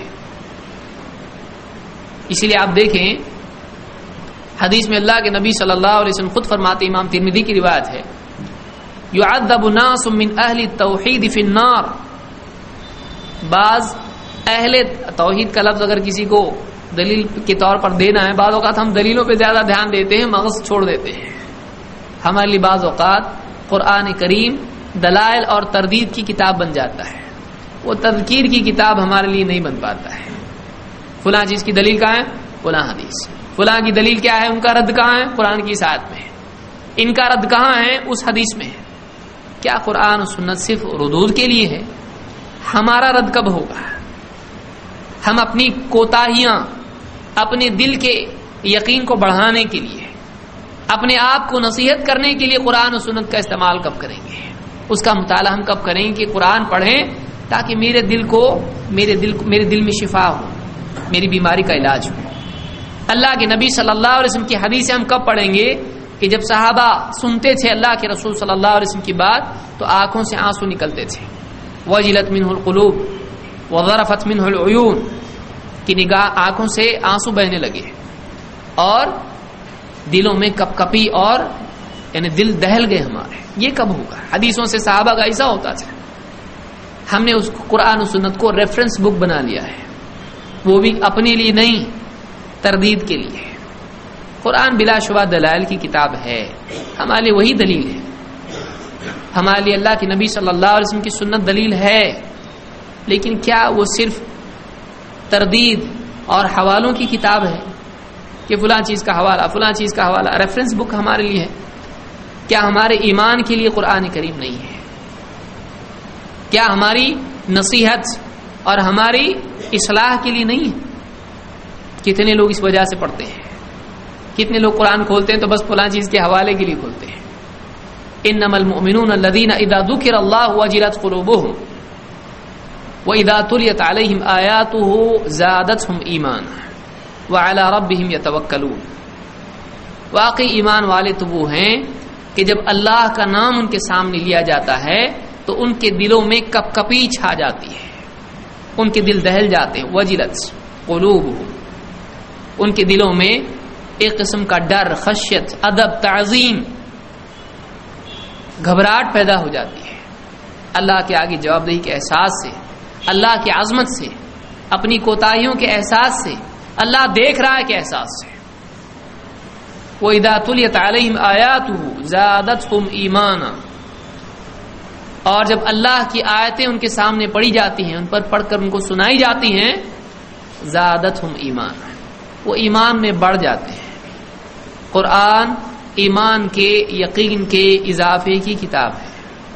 Speaker 1: اسی لیے آپ دیکھیں حدیث میں اللہ کے نبی صلی اللہ علیہ وسلم خود فرماتے، امام ترمذی کی روایت ہے، یعذب ناس من اہل التوحید فی النار، بعض اہل توحید کا لفظ اگر کسی کو دلیل کے طور پر دینا ہے، بعض اوقات ہم دلیلوں پہ زیادہ دھیان دیتے ہیں، مغز چھوڑ دیتے ہیں۔ ہمارے لیے بعض اوقات قرآن کریم دلائل اور تردید کی کتاب بن جاتا ہے، وہ تذکیر کی کتاب ہمارے لیے نہیں بن پاتا ہے۔ فلاں چیز کی دلیل کہاں ہے؟ فلاں حدیث۔ فلاں کی دلیل کیا ہے؟ ان کا رد کہاں ہے؟ قرآن کی ساتھ میں۔ ان کا رد کہاں ہے؟ اس حدیث میں ہے۔ کیا قرآن و سنت صرف ردود کے لیے ہے؟ ہمارا رد کب ہوگا؟ ہم اپنی کوتاہیاں، اپنے دل کے یقین کو بڑھانے کے لیے، اپنے آپ کو نصیحت کرنے کے لیے قرآن و سنت کا استعمال کب کریں گے؟ اس کا مطالعہ ہم کب کریں گے کہ قرآن پڑھیں تاکہ میرے دل کو میرے دل کو میرے دل میں شفا ہو، میری بیماری کا علاج ہو۔ اللہ کے نبی صلی اللہ علیہ وسلم کی حدیثیں ہم کب پڑھیں گے کہ جب صحابہ سنتے تھے اللہ کے رسول صلی اللہ علیہ وسلم کی بات تو آنکھوں سے آنسو نکلتے تھے، وجلت منہ القلوب وظرفت منہ العیون، کی نگاہ آنکھوں سے آنسو بہنے لگے اور دلوں میں کپ کپی اور یعنی دل دہل گئے ہمارے۔ یہ کب ہوگا؟ حدیثوں سے صحابہ کا ایسا ہوتا تھا۔ ہم نے اس قرآن و سنت کو ریفرنس بک بنا لیا ہے، وہ بھی اپنے لیے نہیں، تردید کے لیے۔ قرآن بلا شبہ دلائل کی کتاب ہے، ہمارے لیے وہی دلیل ہے، ہمارے لیے اللہ کے نبی صلی اللہ علیہ وسلم کی سنت دلیل ہے، لیکن کیا وہ صرف تردید اور حوالوں کی کتاب ہے کہ فلاں چیز کا حوالہ فلاں چیز کا حوالہ ریفرنس بک ہمارے لیے ہے؟ کیا ہمارے ایمان کے لیے قرآن کریم نہیں ہے؟ کیا ہماری نصیحت اور ہماری اصلاح کے لیے نہیں ہے؟ کتنے لوگ اس وجہ سے پڑھتے ہیں، کتنے لوگ قرآن کھولتے ہیں تو بس فلاں چیز کے حوالے کے لیے کھولتے ہیں۔ انما المؤمنون الذين اذا ذكر الله وجلت قلوبهم واذا تليت عليهم آياته زادتهم ایمانا وعلى ربهم يتوکلون، واقعی ایمان والے تو وہ ہیں کہ جب اللہ کا نام ان کے سامنے لیا جاتا ہے تو ان کے دلوں میں کپ کپی چھا جاتی ہے، ان کے دل دہل جاتے ہیں۔ وجلت قلوبهم، ان کے دلوں میں ایک قسم کا ڈر، خشیت، ادب، تعظیم، گھبراہٹ پیدا ہو جاتی ہے اللہ کے آگے جواب دہی کے احساس سے، اللہ کی عظمت سے، اپنی کوتاہیوں کے احساس سے، اللہ دیکھ رہا ہے کے احساس سے۔ وَإِذَا تُلِيَتْ عَلَيْهِمْ آيَاتُهُ زَادَتْهُمْ ایمانا، اور جب اللہ کی آیتیں ان کے سامنے پڑھی جاتی ہیں، ان پر پڑھ کر ان کو سنائی جاتی ہیں، زادتہم ایمانا، وہ ایمان میں بڑھ جاتے ہیں۔ قرآن ایمان کے، یقین کے اضافے کی کتاب ہے،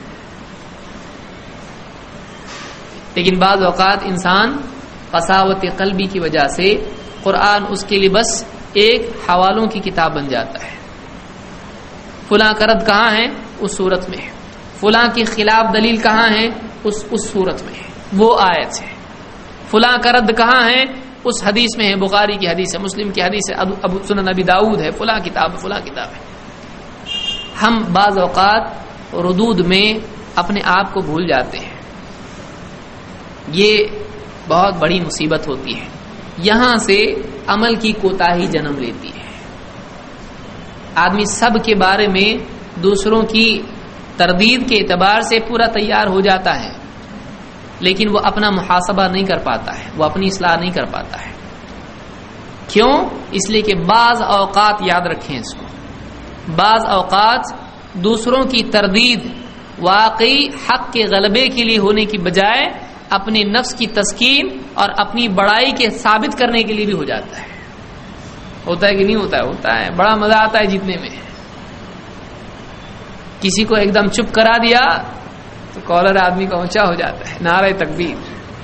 Speaker 1: لیکن بعض اوقات انسان قساوت قلبی کی وجہ سے قرآن اس کے لیے بس ایک حوالوں کی کتاب بن جاتا ہے۔ فلاں کا رد کہاں ہے؟ اس صورت میں ہے۔ فلاں کی خلاف دلیل کہاں ہے؟ اس اس صورت میں ہے، وہ آیت ہے۔ فلاں کا رد کہاں ہے؟ اس حدیث میں ہے، بخاری کی حدیث ہے، مسلم کی حدیث ہے، ابو سنن نبی داؤد ہے، فلاں کتاب فلاں کتاب ہے۔ ہم بعض اوقات ردود میں اپنے آپ کو بھول جاتے ہیں، یہ بہت بڑی مصیبت ہوتی ہے، یہاں سے عمل کی کوتاہی جنم لیتی ہے۔ آدمی سب کے بارے میں دوسروں کی تردید کے اعتبار سے پورا تیار ہو جاتا ہے، لیکن وہ اپنا محاسبہ نہیں کر پاتا ہے، وہ اپنی اصلاح نہیں کر پاتا ہے۔ کیوں؟ اس لیے کہ بعض اوقات، یاد رکھیں اس کو، بعض اوقات دوسروں کی تردید واقعی حق کے غلبے کے لیے ہونے کی بجائے اپنے نفس کی تسکین اور اپنی بڑائی کے ثابت کرنے کے لیے بھی ہو جاتا ہے۔ ہوتا ہے کہ نہیں ہوتا ہے؟ ہوتا ہے، بڑا مزہ آتا ہے جیتنے میں۔ کسی کو ایک دم چپ کرا دیا تو کالر آدمی کا اونچا ہو جاتا ہے، نعرہ تکبیر۔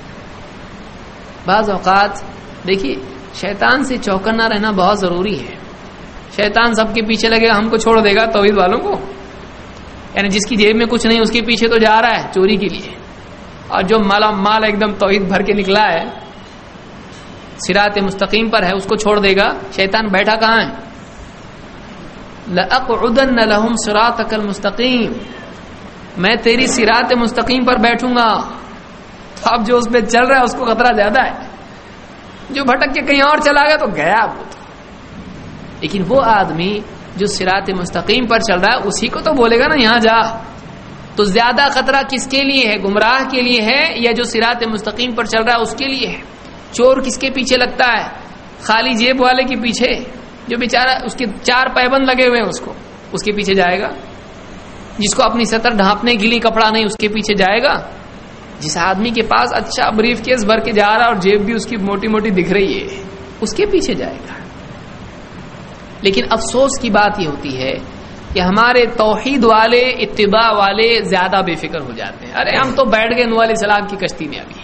Speaker 1: بعض اوقات دیکھیے شیطان سے چوکنا رہنا بہت ضروری ہے۔ شیطان سب کے پیچھے لگے گا، ہم کو چھوڑ دے گا توحید والوں کو؟ یعنی جس کی جیب میں کچھ نہیں اس کے پیچھے تو جا رہا ہے چوری کے لیے، اور جو مالا مال ایک دم توحید بھر کے نکلا ہے، صراط مستقیم پر ہے، اس کو چھوڑ دے گا؟ شیطان بیٹھا کہاں ہے؟ لَأَقْعُدَنَّ لَهُمْ صِرَاطَكَ الْمُسْتَقِيمَ، میں تیری صراط مستقیم پر بیٹھوں گا۔ تو اب جو اس پہ چل رہا ہے اس کو خطرہ زیادہ ہے، جو بھٹک کے کہیں اور چلا گیا تو گیا وہ تو۔ لیکن وہ آدمی جو صراط مستقیم پر چل رہا ہے اسی کو تو بولے گا نا یہاں جا۔ تو زیادہ خطرہ کس کے لیے ہے؟ گمراہ کے لیے ہے یا جو صراط مستقیم پر چل رہا ہے اس کے لیے ہے؟ چور کس کے پیچھے لگتا ہے؟ خالی جیب والے کے پیچھے، جو بیچارہ اس کے چار پیبند لگے ہوئے ہیں اس کو، اس کے پیچھے جائے گا؟ جس کو اپنی سطر ڈھانپنے کے لیے کپڑا نہیں اس کے پیچھے جائے گا؟ جس آدمی کے پاس اچھا بریف کیس بھر کے جا رہا ہے اور جیب بھی اس کی موٹی موٹی دکھ رہی ہے، اس کے پیچھے جائے گا۔ لیکن افسوس کی بات یہ ہوتی ہے کہ ہمارے توحید والے، اتباع والے زیادہ بے فکر ہو جاتے ہیں۔ ارے ہم تو بیٹھ گئے نوح علیہ السلام کی کشتی میں، ابھی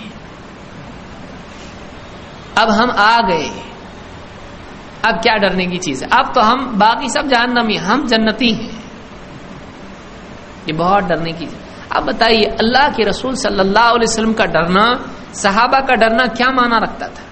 Speaker 1: اب ہم آ گئے، اب کیا ڈرنے کی چیز ہے؟ اب تو ہم باقی سب جہنمی، ہم جنتی ہیں، یہ بہت ڈرنے کی چیز۔ اب بتائیے اللہ کے رسول صلی اللہ علیہ وسلم کا ڈرنا، صحابہ کا ڈرنا کیا معنی رکھتا تھا؟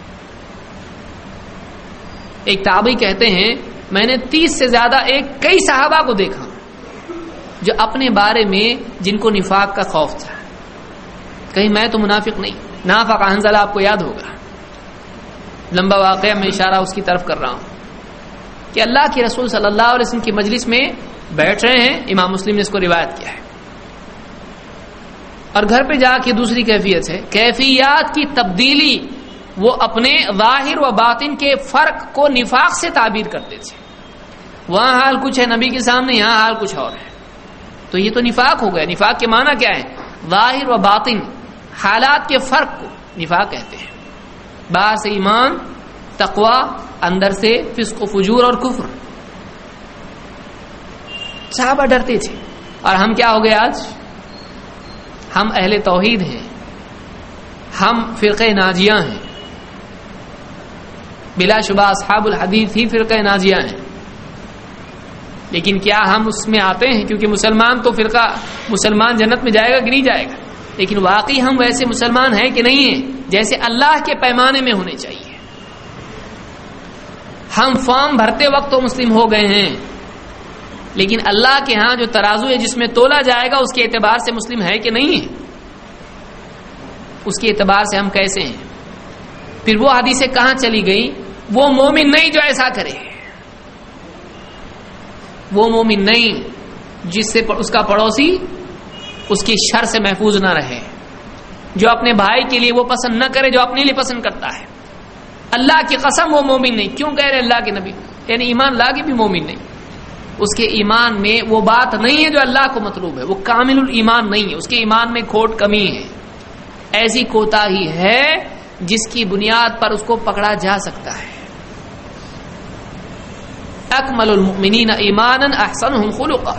Speaker 1: ایک تابعی کہتے ہیں میں نے تیس سے زیادہ ایک کئی صحابہ کو دیکھا جو اپنے بارے میں جن کو نفاق کا خوف تھا، کہیں میں تو منافق نہیں۔ نافق حنظلہ آپ کو یاد ہوگا، لمبا واقعہ میں اشارہ اس کی طرف کر رہا ہوں کہ اللہ کے رسول صلی اللہ علیہ وسلم کی مجلس میں بیٹھ رہے ہیں، امام مسلم نے اس کو روایت کیا ہے، اور گھر پہ جا کے دوسری کیفیت ہے، کیفیات کی تبدیلی، وہ اپنے ظاہر و باطن کے فرق کو نفاق سے تعبیر کرتے تھے۔ وہاں حال کچھ ہے نبی کے سامنے، یہاں حال کچھ اور ہے، تو یہ تو نفاق ہو گیا۔ نفاق کے معنی کیا ہے؟ ظاہر و باطن حالات کے فرق کو نفاق کہتے ہیں۔ باہر سے ایمان، تقوی، اندر سے فسق و فجور اور کفر۔ صحابہ ڈرتے تھے، اور ہم کیا ہو گئے آج؟ ہم اہل توحید ہیں، ہم فرقہ ناجیہ ہیں، بلا شبہ اصحاب الحدیث ہی فرقہ ناجیہ ہیں، لیکن کیا ہم اس میں آتے ہیں؟ کیونکہ مسلمان تو فرقہ مسلمان جنت میں جائے گا کہ نہیں جائے گا، لیکن واقعی ہم ویسے مسلمان ہیں کہ نہیں ہیں جیسے اللہ کے پیمانے میں ہونے چاہیے؟ ہم فارم بھرتے وقت تو مسلم ہو گئے ہیں، لیکن اللہ کے ہاں جو ترازو ہے جس میں تولا جائے گا اس کے اعتبار سے مسلم ہے کہ نہیں ہے؟ اس کے اعتبار سے ہم کیسے ہیں؟ پھر وہ حدیثیں کہاں چلی گئی؟ وہ مومن نہیں جو ایسا کرے، وہ مومن نہیں جس سے اس کا پڑوسی اس کی شر سے محفوظ نہ رہے، جو اپنے بھائی کے لیے وہ پسند نہ کرے جو اپنے لیے پسند کرتا ہے۔ اللہ کی قسم وہ مومن نہیں۔ کیوں کہہ رہے اللہ کے نبی؟ یعنی ایمان لا کے بھی مومن نہیں، اس کے ایمان میں وہ بات نہیں ہے جو اللہ کو مطلوب ہے، وہ کامل الایمان نہیں ہے، اس کے ایمان میں کھوٹ کمی ہے، ایسی کوتاہی ہے جس کی بنیاد پر اس کو پکڑا جا سکتا ہے۔ اکمل المؤمنین ایمانا احسنهم خلقا،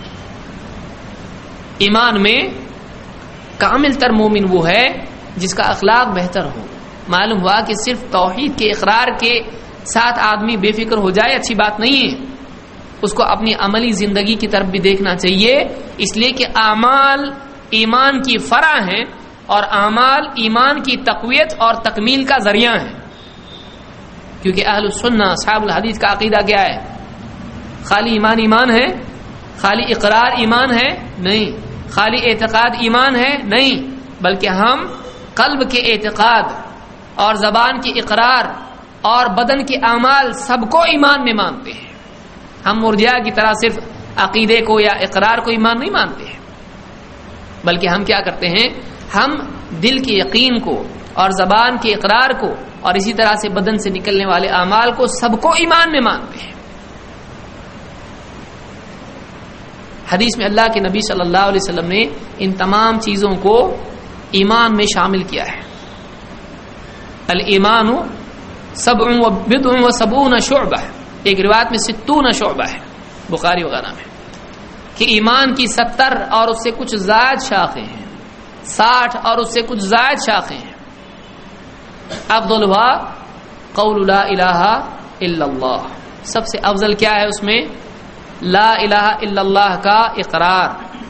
Speaker 1: ایمان میں کامل تر مومن وہ ہے جس کا اخلاق بہتر ہو۔ معلوم ہوا کہ صرف توحید کے اقرار کے ساتھ آدمی بے فکر ہو جائے اچھی بات نہیں ہے، اس کو اپنی عملی زندگی کی طرف بھی دیکھنا چاہیے، اس لیے کہ اعمال ایمان کی فرع ہیں اور اعمال ایمان کی تقویت اور تکمیل کا ذریعہ ہیں، کیونکہ اہل السنہ اصحاب الحدیث کا عقیدہ کیا ہے؟ خالی ایمان ایمان ہے؟ خالی اقرار ایمان ہے؟ نہیں۔ خالی اعتقاد ایمان ہے؟ نہیں، بلکہ ہم قلب کے اعتقاد اور زبان کی اقرار اور بدن کے اعمال سب کو ایمان میں مانتے ہیں۔ ہم مرجئہ کی طرح صرف عقیدے کو یا اقرار کو ایمان نہیں مانتے ہیں، بلکہ ہم کیا کرتے ہیں؟ ہم دل کے یقین کو اور زبان کے اقرار کو اور اسی طرح سے بدن سے نکلنے والے اعمال کو سب کو ایمان میں مانتے ہیں۔ حدیث میں اللہ کے نبی صلی اللہ علیہ وسلم نے ان تمام چیزوں کو ایمان میں شامل کیا ہے۔ الایمان سبع و بضع و سبعون شعبہ، ایک روایت میں ستون شعبہ ہے بخاری وغیرہ میں، کہ ایمان کی ستر اور اس سے کچھ زائد شاخیں ہیں، ساٹھ اور اس سے کچھ زائد شاخیں ہیں۔ افضلها قول لا الہ الا اللہ، سب سے افضل کیا ہے اس میں؟ لا الہ الا اللہ کا اقرار۔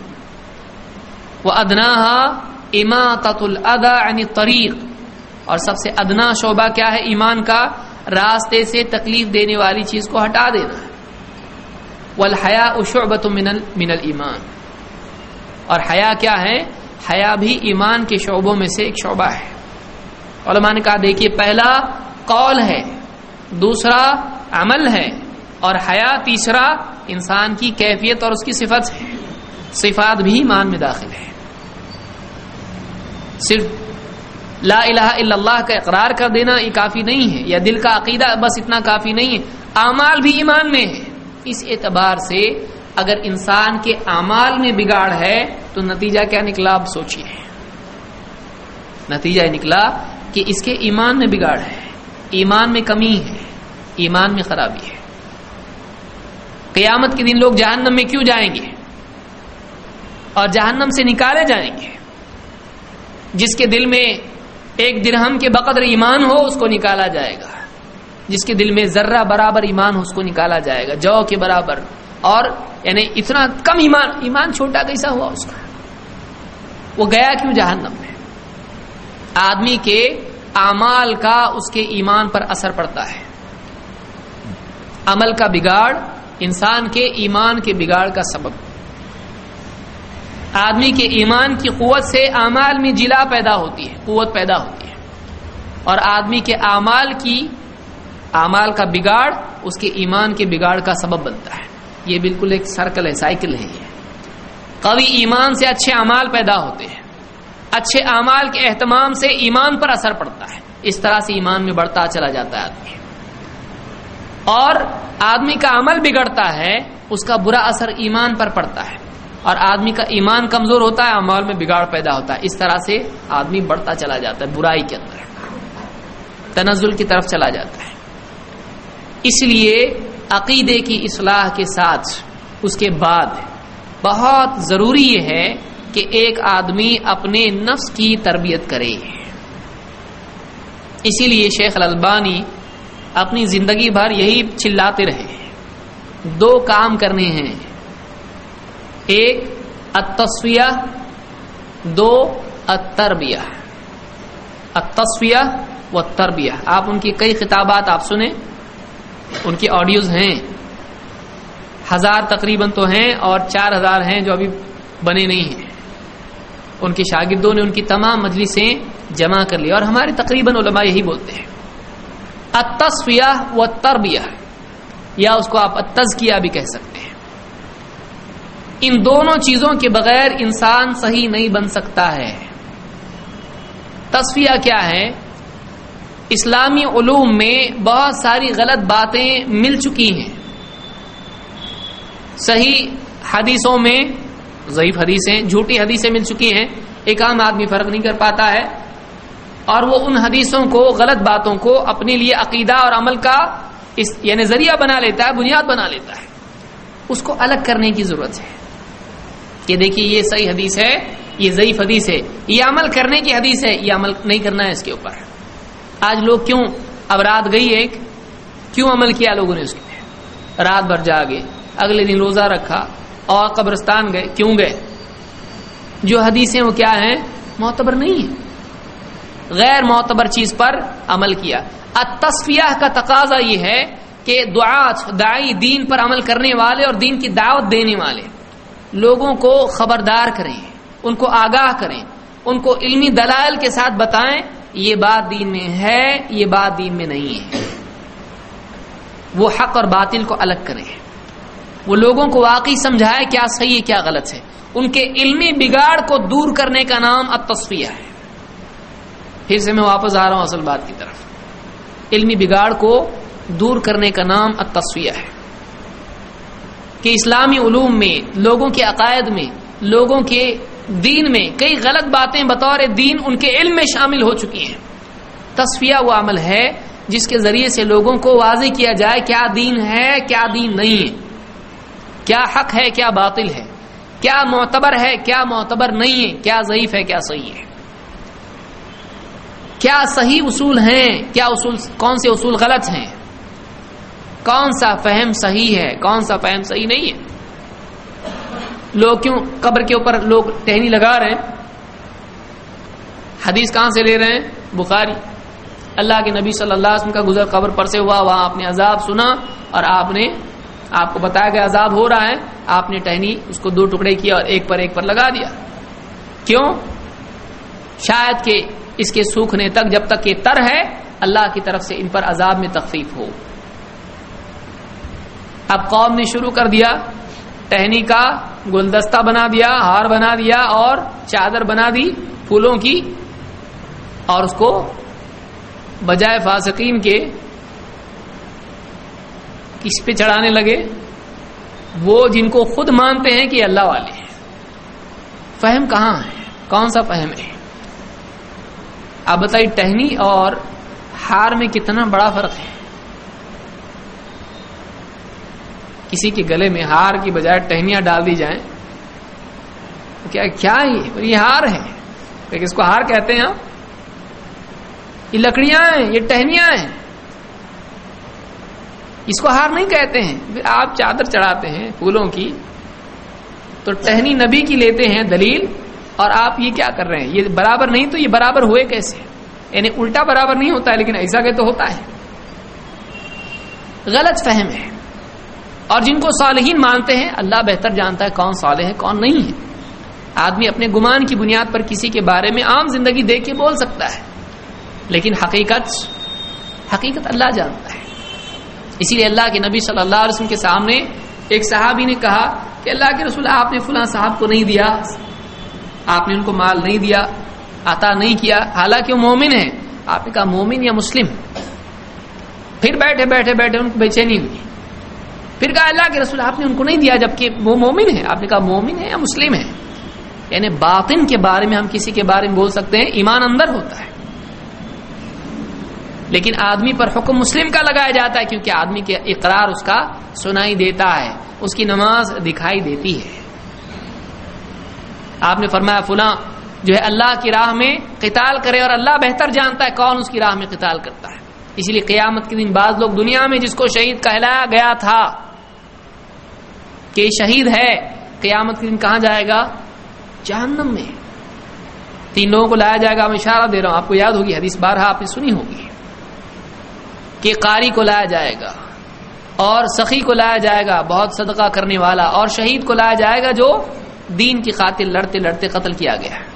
Speaker 1: وَأَدْنَاهَا إِمَاطَةُ الْأَذَى عَنِ الطَّرِيقِ، اور سب سے ادنا شعبہ کیا ہے ایمان کا؟ راستے سے تکلیف دینے والی چیز کو ہٹا دینا ہے۔ وَالْحَيَاءُ شُعْبَةٌ مِّنَ الْإِيمَانِ، اور حیا کیا ہے؟ حیا بھی ایمان کے شعبوں میں سے ایک شعبہ ہے۔ علماء نے کہا دیکھیے، پہلا قول ہے، دوسرا عمل ہے، اور حیا تیسرا انسان کی کیفیت اور اس کی صفت ہے۔ صفات بھی ایمان میں داخل ہے۔ صرف لا الہ الا اللہ کا اقرار کر دینا یہ کافی نہیں ہے، یا دل کا عقیدہ بس اتنا کافی نہیں ہے، اعمال بھی ایمان میں ہے۔ اس اعتبار سے اگر انسان کے اعمال میں بگاڑ ہے تو نتیجہ کیا نکلا؟ اب سوچئے، نتیجہ نکلا کہ اس کے ایمان میں بگاڑ ہے، ایمان میں کمی ہے، ایمان میں خرابی ہے۔ قیامت کے دن لوگ جہنم میں کیوں جائیں گے اور جہنم سے نکالے جائیں گے؟ جس کے دل میں ایک درہم کے بقدر ایمان ہو اس کو نکالا جائے گا، جس کے دل میں ذرہ برابر ایمان ہو اس کو نکالا جائے گا، جو کے برابر، اور یعنی اتنا کم ایمان، ایمان چھوٹا کیسا ہوا اس کا؟ وہ گیا کیوں جہنم میں؟ آدمی کے اعمال کا اس کے ایمان پر اثر پڑتا ہے۔ عمل کا بگاڑ انسان کے ایمان کے بگاڑ کا سبب۔ آدمی کے ایمان کی قوت سے اعمال میں جلا پیدا ہوتی ہے، قوت پیدا ہوتی ہے، اور آدمی کے اعمال کی اعمال کا بگاڑ اس کے ایمان کے بگاڑ کا سبب بنتا ہے۔ یہ بالکل ایک سرکل ہے، سائیکل ہے۔ یہ قوی ایمان سے اچھے اعمال پیدا ہوتے ہیں، اچھے اعمال کے اہتمام سے ایمان پر اثر پڑتا ہے، اس طرح سے ایمان میں بڑھتا چلا جاتا ہے آدمی۔ اور آدمی کا عمل بگڑتا ہے، اس کا برا اثر ایمان پر پڑتا ہے، اور آدمی کا ایمان کمزور ہوتا ہے، اعمال میں بگاڑ پیدا ہوتا ہے، اس طرح سے آدمی بڑھتا چلا جاتا ہے، برائی کے اندر تنزل کی طرف چلا جاتا ہے۔ اس لیے عقیدے کی اصلاح کے ساتھ اس کے بعد بہت ضروری یہ ہے کہ ایک آدمی اپنے نفس کی تربیت کرے۔ اسی لیے شیخ الالبانی اپنی زندگی بھر یہی چلاتے رہے، دو کام کرنے ہیں، ایک التصفیہ، دو التربیہ۔ التصفیہ والتربیہ، آپ ان کی کئی خطابات آپ سنیں، ان کی آڈیوز ہیں، ہزار تقریباً تو ہیں اور چار ہزار ہیں جو ابھی بنے نہیں ہیں۔ ان کے شاگردوں نے ان کی تمام مجلسیں جمع کر لی، اور ہمارے تقریباً علماء یہی بولتے ہیں التصفیہ والتربیہ، یا اس کو آپ التزکیہ بھی کہہ سکتے ہیں۔ ان دونوں چیزوں کے بغیر انسان صحیح نہیں بن سکتا ہے۔ تصفیہ کیا ہے؟ اسلامی علوم میں بہت ساری غلط باتیں مل چکی ہیں، صحیح حدیثوں میں ضعیف حدیثیں، جھوٹی حدیثیں مل چکی ہیں، ایک عام آدمی فرق نہیں کر پاتا ہے، اور وہ ان حدیثوں کو، غلط باتوں کو اپنے لیے عقیدہ اور عمل کا اس یعنی ذریعہ بنا لیتا ہے، بنیاد بنا لیتا ہے۔ اس کو الگ کرنے کی ضرورت ہے کہ دیکھیے یہ صحیح حدیث ہے، یہ ضعیف حدیث ہے، یہ عمل کرنے کی حدیث ہے، یہ عمل نہیں کرنا ہے اس کے اوپر۔ آج لوگ کیوں، اب رات گئی ایک، کیوں عمل کیا لوگوں نے اس کے، رات بھر جاگے، اگلے دن روزہ رکھا اور قبرستان گئے، کیوں گئے؟ جو حدیثیں وہ کیا ہیں؟ معتبر نہیں ہیں، غیر معتبر چیز پر عمل کیا۔ التصفیہ کا تقاضا یہ ہے کہ دعات، داعی، دین پر عمل کرنے والے اور دین کی دعوت دینے والے لوگوں کو خبردار کریں، ان کو آگاہ کریں، ان کو علمی دلائل کے ساتھ بتائیں یہ بات دین میں ہے، یہ بات دین میں نہیں ہے۔ وہ حق اور باطل کو الگ کریں، وہ لوگوں کو واقعی سمجھائے کیا صحیح ہے کیا غلط ہے۔ ان کے علمی بگاڑ کو دور کرنے کا نام التصفیہ ہے۔ پھر سے میں واپس آ رہا ہوں اصل بات کی طرف، علمی بگاڑ کو دور کرنے کا نام التصفیہ ہے کہ اسلامی علوم میں، لوگوں کے عقائد میں، لوگوں کے دین میں کئی غلط باتیں بطور دین ان کے علم میں شامل ہو چکی ہیں۔ تصفیہ وہ عمل ہے جس کے ذریعے سے لوگوں کو واضح کیا جائے کیا دین ہے کیا دین نہیں ہے، کیا حق ہے کیا باطل ہے، کیا معتبر ہے کیا معتبر نہیں ہے، کیا ضعیف ہے کیا صحیح ہے، کیا صحیح اصول ہیں کیا اصول، کون سے اصول غلط ہیں، کون سا فہم صحیح ہے کون سا فہم صحیح نہیں ہے۔ لوگ کیوں قبر کے اوپر لوگ ٹہنی لگا رہے ہیں؟ حدیث کہاں سے لے رہے ہیں؟ بخاری۔ اللہ کے نبی صلی اللہ علیہ وسلم کا گزر قبر پر سے ہوا، وہاں آپ نے عذاب سنا اور آپ نے آپ کو بتایا کہ عذاب ہو رہا ہے، آپ نے ٹہنی اس کو دو ٹکڑے کیا اور ایک پر ایک پر لگا دیا۔ کیوں؟ شاید کہ اس کے سوکھنے تک، جب تک یہ تر ہے، اللہ کی طرف سے ان پر عذاب میں تخفیف ہو۔ اب قوم نے شروع کر دیا، ٹہنی کا گلدستہ بنا دیا، ہار بنا دیا اور چادر بنا دی پھولوں کی، اور اس کو بجائے فاسقین کے کس پہ چڑھانے لگے؟ وہ جن کو خود مانتے ہیں کہ اللہ والے ہیں۔ فہم کہاں ہے؟ کون سا فہم ہے؟ آپ بتائیے ٹہنی اور ہار میں کتنا بڑا فرق ہے۔ کسی کے گلے میں ہار کی بجائے ٹہنیاں ڈال دی جائیں، کیا کیا یہ یہ ہار ہے؟ اس کو ہار کہتے ہیں آپ؟ یہ لکڑیاں ہیں، یہ ٹہنیاں ہیں، اس کو ہار نہیں کہتے ہیں۔ آپ چادر چڑھاتے ہیں پھولوں کی تو ٹہنی نبی کی لیتے ہیں دلیل، اور آپ یہ کیا کر رہے ہیں؟ یہ برابر نہیں، تو یہ برابر ہوئے کیسے؟ یعنی الٹا برابر نہیں ہوتا ہے، لیکن ایسا کہ تو ہوتا ہے۔ غلط فہم ہے۔ اور جن کو صالحین مانتے ہیں، اللہ بہتر جانتا ہے کون صالح ہے کون نہیں ہے۔ آدمی اپنے گمان کی بنیاد پر کسی کے بارے میں عام زندگی دیکھ کے بول سکتا ہے، لیکن حقیقت حقیقت اللہ جانتا ہے۔ اسی لیے اللہ کے نبی صلی اللہ علیہ وسلم کے سامنے ایک صحابی نے کہا کہ اللہ کے رسول، آپ نے فلاں صاحب کو نہیں دیا، آپ نے ان کو مال نہیں دیا، عطا نہیں کیا، حالانکہ وہ مومن ہے۔ آپ نے کہا مومن یا مسلم؟ پھر بیٹھے بیٹھے بیٹھے ان کو بے چینی ہوئی، پھر کہا اللہ کے رسول آپ نے ان کو نہیں دیا جبکہ وہ مومن ہے۔ آپ نے کہا مومن ہے یا مسلم ہے؟ یعنی باطن کے بارے میں ہم کسی کے بارے میں بول سکتے ہیں، ایمان اندر ہوتا ہے، لیکن آدمی پر حکم مسلم کا لگایا جاتا ہے کیونکہ آدمی کے اقرار اس کا سنائی دیتا ہے، اس کی نماز دکھائی دیتی ہے۔ آپ نے فرمایا فلاں جو ہے اللہ کی راہ میں قتال کرے، اور اللہ بہتر جانتا ہے کون اس کی راہ میں قتال کرتا ہے۔ اس لیے قیامت کے دن بعض لوگ دنیا میں جس کو شہید کہلایا گیا تھا کہ شہید ہے، قیامت کے دن کہاں جائے گا؟ جہنم میں۔ تین لوگوں کو لایا جائے گا، میں اشارہ دے رہا ہوں، آپ کو یاد ہوگی حدیث، بارہا آپ نے سنی ہوگی کہ قاری کو لایا جائے گا، اور سخی کو لایا جائے گا، بہت صدقہ کرنے والا، اور شہید کو لایا جائے گا جو دین کی خاطر لڑتے لڑتے قتل کیا گیا ہے۔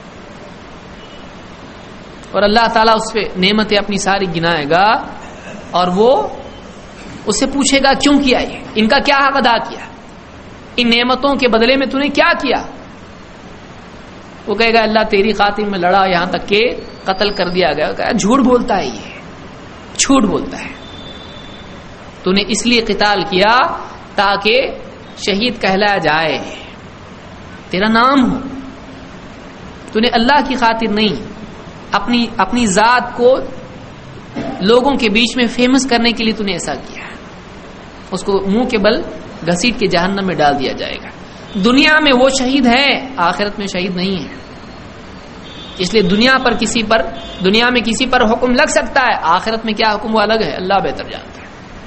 Speaker 1: اور اللہ تعالیٰ اس پہ نعمتیں اپنی ساری گنائے گا، اور وہ اس سے پوچھے گا کیوں کیا یہ، ان کا کیا حق ادا کیا۔ ان نعمتوں کے بدلے میں تو نے کیا کیا؟ وہ کہے گا اللہ تیری خاطر میں لڑا یہاں تک کہ قتل کر دیا گیا. کہا جھوٹ بولتا ہے، یہ جھوٹ بولتا ہے. تو نے اس لیے قتال کیا تاکہ شہید کہلایا جائے، تیرا نام ہو. تو نے اللہ کی خاطر نہیں، اپنی اپنی ذات کو لوگوں کے بیچ میں فیمس کرنے کے لیے تو نے ایسا کیا. اس کو منہ کے بل گھسیٹ کے جہنم میں ڈال دیا جائے گا. دنیا میں وہ شہید ہے، آخرت میں شہید نہیں ہے. اس لیے دنیا پر کسی پر دنیا میں کسی پر حکم لگ سکتا ہے، آخرت میں کیا حکم وہ الگ ہے، اللہ بہتر جانتا ہے.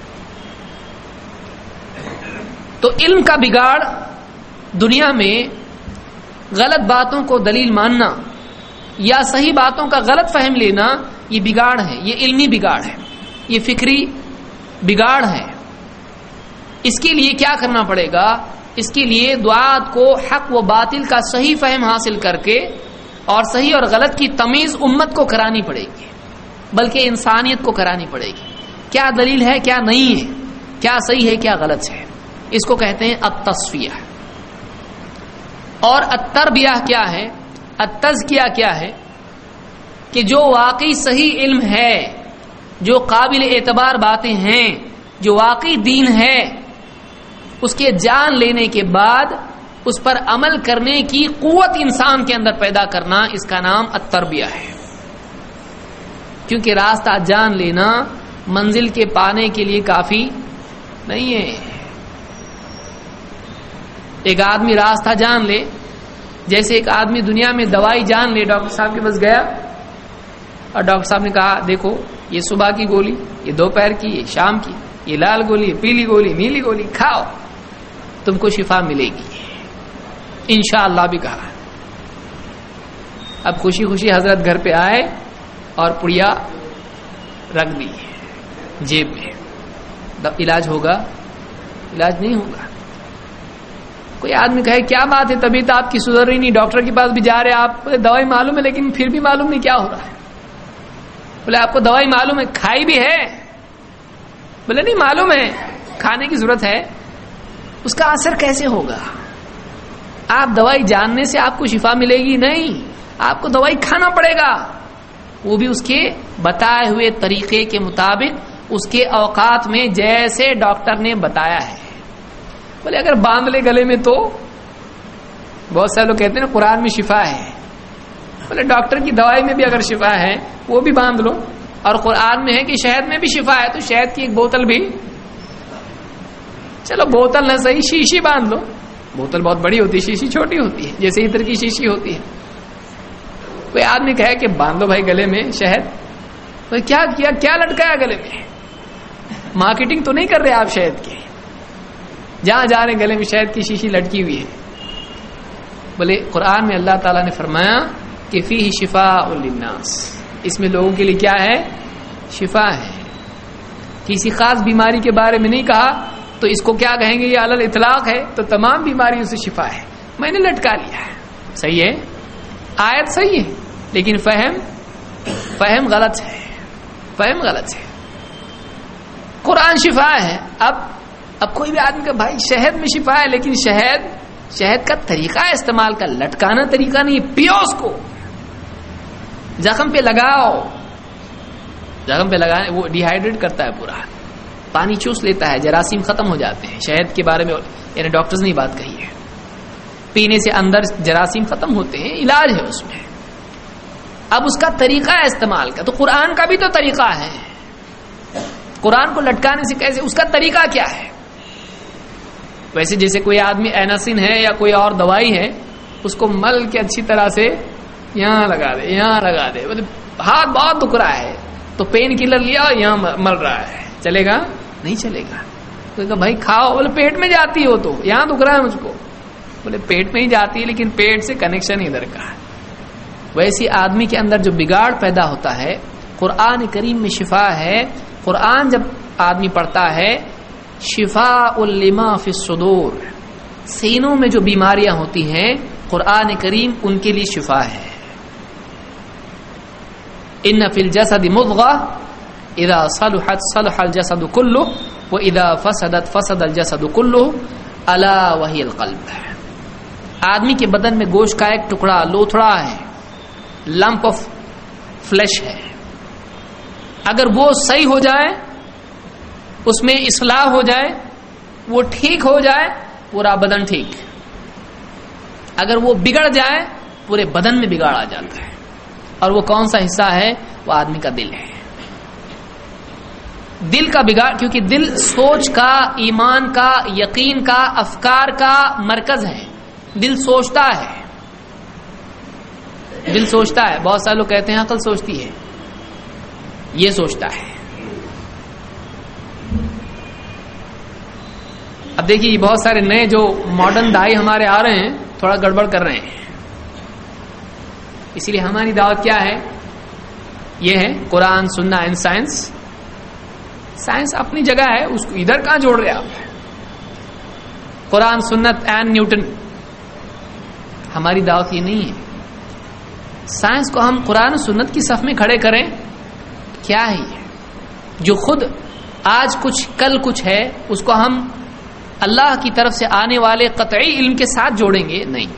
Speaker 1: تو علم کا بگاڑ دنیا میں غلط باتوں کو دلیل ماننا یا صحیح باتوں کا غلط فہم لینا، یہ بگاڑ ہے، یہ علمی بگاڑ ہے، یہ فکری بگاڑ ہے. اس کے لیے کیا کرنا پڑے گا؟ اس کے لیے دعات کو حق و باطل کا صحیح فہم حاصل کر کے اور صحیح اور غلط کی تمیز امت کو کرانی پڑے گی، بلکہ انسانیت کو کرانی پڑے گی. کیا دلیل ہے، کیا نہیں ہے، کیا صحیح ہے، کیا غلط ہے. اس کو کہتے ہیں التصفیہ. اور التربیہ کیا ہے، التزکیہ کیا ہے کہ جو واقعی صحیح علم ہے، جو قابل اعتبار باتیں ہیں، جو واقعی دین ہے، اس کے جان لینے کے بعد اس پر عمل کرنے کی قوت انسان کے اندر پیدا کرنا، اس کا نام التربیہ ہے. کیونکہ راستہ جان لینا منزل کے پانے کے لیے کافی نہیں ہے. ایک آدمی راستہ جان لے، جیسے ایک آدمی دنیا میں دوائی جان لے، ڈاکٹر صاحب کے پاس گیا اور ڈاکٹر صاحب نے کہا دیکھو یہ صبح کی گولی، یہ دوپہر کی، یہ شام کی، یہ لال گولی، پیلی گولی، نیلی گولی کھاؤ، تم کو شفا ملے گی انشاءاللہ بھی کہا. اب خوشی خوشی حضرت گھر پہ آئے اور پڑیا رکھ دی جیب میں. علاج ہوگا؟ علاج نہیں ہوگا. کوئی آدمی کہے کیا بات ہے، طبیعت آپ کی سدھر رہی نہیں، ڈاکٹر کے پاس بھی جا رہے، آپ دوائی معلوم ہے لیکن پھر بھی معلوم نہیں کیا ہو رہا ہے. بولے آپ کو دوائی معلوم ہے، کھائی بھی ہے؟ بولے نہیں معلوم ہے، کھانے کی ضرورت ہے. اس کا اثر کیسے ہوگا؟ آپ دوائی جاننے سے آپ کو شفا ملے گی نہیں، آپ کو دوائی کھانا پڑے گا، وہ بھی اس کے بتائے ہوئے طریقے کے مطابق، اس کے اوقات میں جیسے ڈاکٹر نے بتایا ہے. بولے اگر باندھ لے گلے میں تو بہت سارے لوگ کہتے ہیں نا قرآن میں شفا ہے. بولے ڈاکٹر کی دوائی میں بھی اگر شفا ہے وہ بھی باندھ لو، اور قرآن میں ہے کہ شہد میں بھی شفا ہے، تو شہد کی ایک بوتل بھی، چلو بوتل نہ صحیح شیشی باندھ لو. بوتل بہت بڑی ہوتی ہے، شیشی چھوٹی ہوتی ہے، جیسے عطر کی شیشی ہوتی ہے. کوئی آدمی کہے کہ باندھ لو بھائی گلے میں شہد، تو کیا کیا کیا لٹکایا گلے میں؟ مارکیٹنگ تو نہیں کر رہے آپ شہد کی؟ جہاں جا رہے گلے میں شہد کی شیشی لٹکی ہوئی ہے. بولے قرآن میں اللہ تعالیٰ نے فرمایا کہ فیہ شفاء للناس، اس میں لوگوں کے لیے کیا ہے؟ شفا ہے. کسی خاص بیماری کے بارے میں نہیں کہا تو اس کو کیا کہیں گے؟ یہ علی الاطلاق ہے، تو تمام بیماریوں سے شفا ہے. میں نے لٹکا لیا ہے. صحیح ہے، آیت صحیح ہے، لیکن فہم فہم غلط ہے، فہم غلط ہے. قرآن شفا ہے. اب اب کوئی بھی آدمی کا بھائی شہد میں شفا ہے، لیکن شہد شہد کا طریقہ ہے استعمال کا، لٹکانا طریقہ نہیں. پیو اس کو، زخم پہ لگاؤ، زخم پہ لگانے وہ ڈی ہائیڈریٹ کرتا ہے، پورا پانی چوس لیتا ہے، جراثیم ختم ہو جاتے ہیں. شہد کے بارے میں یعنی ڈاکٹرز نے بات کہی ہے، پینے سے اندر جراثیم ختم ہوتے ہیں، علاج ہے اس میں. اب اس کا طریقہ ہے استعمال کا، تو قرآن کا بھی تو طریقہ ہے. قرآن کو لٹکانے سے کیسے، اس کا طریقہ کیا ہے؟ ویسے جیسے کوئی آدمی ایناسین ہے یا کوئی اور دوائی ہے، اس کو مل کے اچھی طرح سے یہاں لگا دے، یہاں لگا دے. ہاتھ بہت دکھ رہا ہے تو پین کلر لیا اور یہاں مل رہا ہے، چلے گا؟ نہیں چلے گا. تو کہا بھائی کھاؤ. بولے پیٹ میں جاتی ہو تو یہاں دکھ رہا ہے مجھ کو. بولے پیٹ میں ہی جاتی ہے لیکن پیٹ سے کنیکشن ادھر کا. ویسی آدمی کے اندر جو بگاڑ پیدا ہوتا ہے، قرآن کریم میں شفا ہے. قرآن جب آدمی پڑھتا ہے، شفاء لما فی الصدور، سینوں میں جو بیماریاں ہوتی ہیں قرآن کریم ان کے لیے شفا ہے. ان فی الجسد مضغہ اذا صلحت صلح الجسد كله واذا فسدت فسد الجسد كله الا وہی القلب. آدمی کے بدن میں گوشت کا ایک ٹکڑا لوتھڑا ہے, لمپ آف فلیش ہے. اگر وہ صحیح ہو جائے, اس میں اصلاح ہو جائے, وہ ٹھیک ہو جائے, پورا بدن ٹھیک. اگر وہ بگڑ جائے پورے بدن میں بگاڑ آ جاتا ہے. اور وہ کون سا حصہ ہے؟ وہ آدمی کا دل ہے. دل کا بگاڑ, کیونکہ دل سوچ کا, ایمان کا, یقین کا, افکار کا مرکز ہے. دل سوچتا ہے, دل سوچتا ہے. بہت سارے لوگ کہتے ہیں عقل سوچتی ہے, یہ سوچتا ہے. اب دیکھیے بہت سارے نئے جو ماڈرن دائی ہمارے آ رہے ہیں تھوڑا گڑبڑ کر رہے ہیں. اسی لیے ہماری دعوت کیا ہے؟ یہ ہے قرآن سننا اینڈ سائنس. سائنس اپنی جگہ ہے, اس کو ادھر کہاں جوڑ رہے آپ؟ قرآن سنت اینڈ نیوٹن. ہماری دعوت یہ نہیں ہے. سائنس کو ہم قرآن و سنت کی صف میں کھڑے کریں. کیا ہے یہ جو خود آج کچھ کل کچھ ہے, اس کو ہم اللہ کی طرف سے آنے والے قطعی علم کے ساتھ جوڑیں گے؟ نہیں.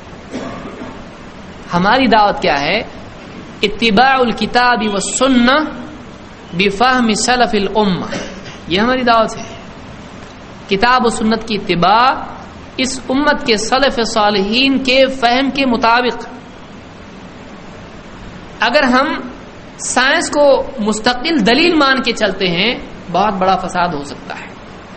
Speaker 1: ہماری دعوت کیا ہے؟ اتباع الکتاب والسنہ بفہم سلف الامہ. یہ ہماری دعوت ہے. کتاب و سنت کی اتباع اس امت کے سلف صالحین کے فہم کے مطابق. اگر ہم سائنس کو مستقل دلیل مان کے چلتے ہیں بہت بڑا فساد ہو سکتا ہے.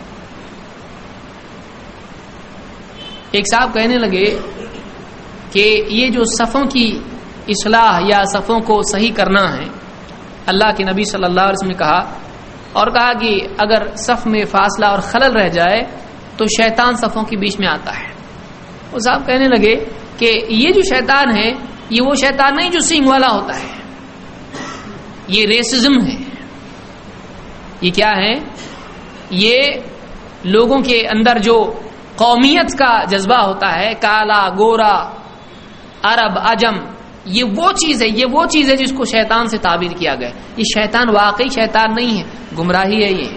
Speaker 1: ایک صاحب کہنے لگے کہ یہ جو صفوں کی اصلاح یا صفوں کو صحیح کرنا ہے, اللہ کے نبی صلی اللہ علیہ وسلم نے کہا, اور کہا کہ اگر صف میں فاصلہ اور خلل رہ جائے تو شیطان صفوں کے بیچ میں آتا ہے. وہ صاحب کہنے لگے کہ یہ جو شیطان ہے یہ وہ شیطان نہیں جو سینگ والا ہوتا ہے, یہ ریسزم ہے. یہ کیا ہے؟ یہ لوگوں کے اندر جو قومیت کا جذبہ ہوتا ہے, کالا گورا عرب عجم, یہ وہ چیز ہے, یہ وہ چیز ہے جس کو شیطان سے تعبیر کیا گیا. یہ شیطان واقعی شیطان نہیں ہے, گمراہی ہے. یہ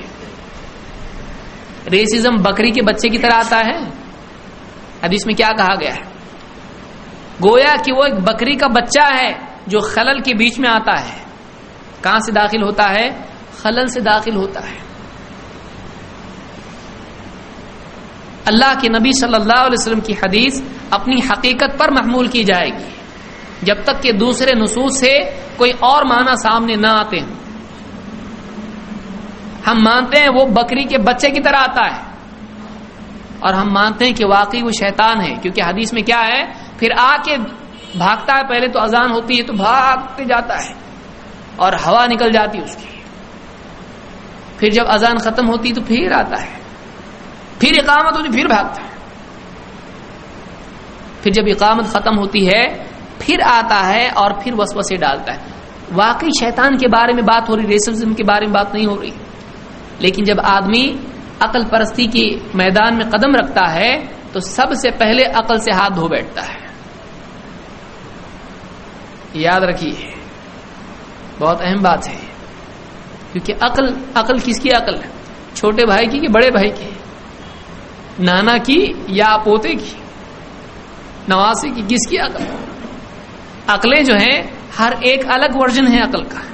Speaker 1: ریسزم بکری کے بچے کی طرح آتا ہے. حدیث میں کیا کہا گیا ہے؟ گویا کہ وہ ایک بکری کا بچہ ہے جو خلل کے بیچ میں آتا ہے. کہاں سے داخل ہوتا ہے؟ خلل سے داخل ہوتا ہے. اللہ کے نبی صلی اللہ علیہ وسلم کی حدیث اپنی حقیقت پر محمول کی جائے گی جب تک کہ دوسرے نصوص سے کوئی اور معنی سامنے نہ آتے ہیں. ہم مانتے ہیں وہ بکری کے بچے کی طرح آتا ہے, اور ہم مانتے ہیں کہ واقعی وہ شیطان ہے, کیونکہ حدیث میں کیا ہے؟ پھر آ کے بھاگتا ہے. پہلے تو اذان ہوتی ہے تو بھاگتے جاتا ہے اور ہوا نکل جاتی ہے اس کی. پھر جب اذان ختم ہوتی تو پھر آتا ہے, پھر اقامت ہوتی پھر بھاگتا ہے. پھر جب اقامت ختم ہوتی ہے پھر آتا ہے اور پھر وسوسے ڈالتا ہے. واقعی شیطان کے بارے میں بات ہو رہی, ریسزم کے بارے میں بات نہیں ہو رہی. لیکن جب آدمی عقل پرستی کے میدان میں قدم رکھتا ہے تو سب سے پہلے عقل سے ہاتھ دھو بیٹھتا ہے. یاد رکھیے, بہت اہم بات ہے. کیونکہ عقل عقل کس کی عقل ہے؟ چھوٹے بھائی کی کہ بڑے بھائی کی؟ نانا کی یا پوتے کی؟ نواسے کی؟ کس کی عقل؟ عقلیں جو ہیں ہر ایک الگ ورژن ہے عقل کا,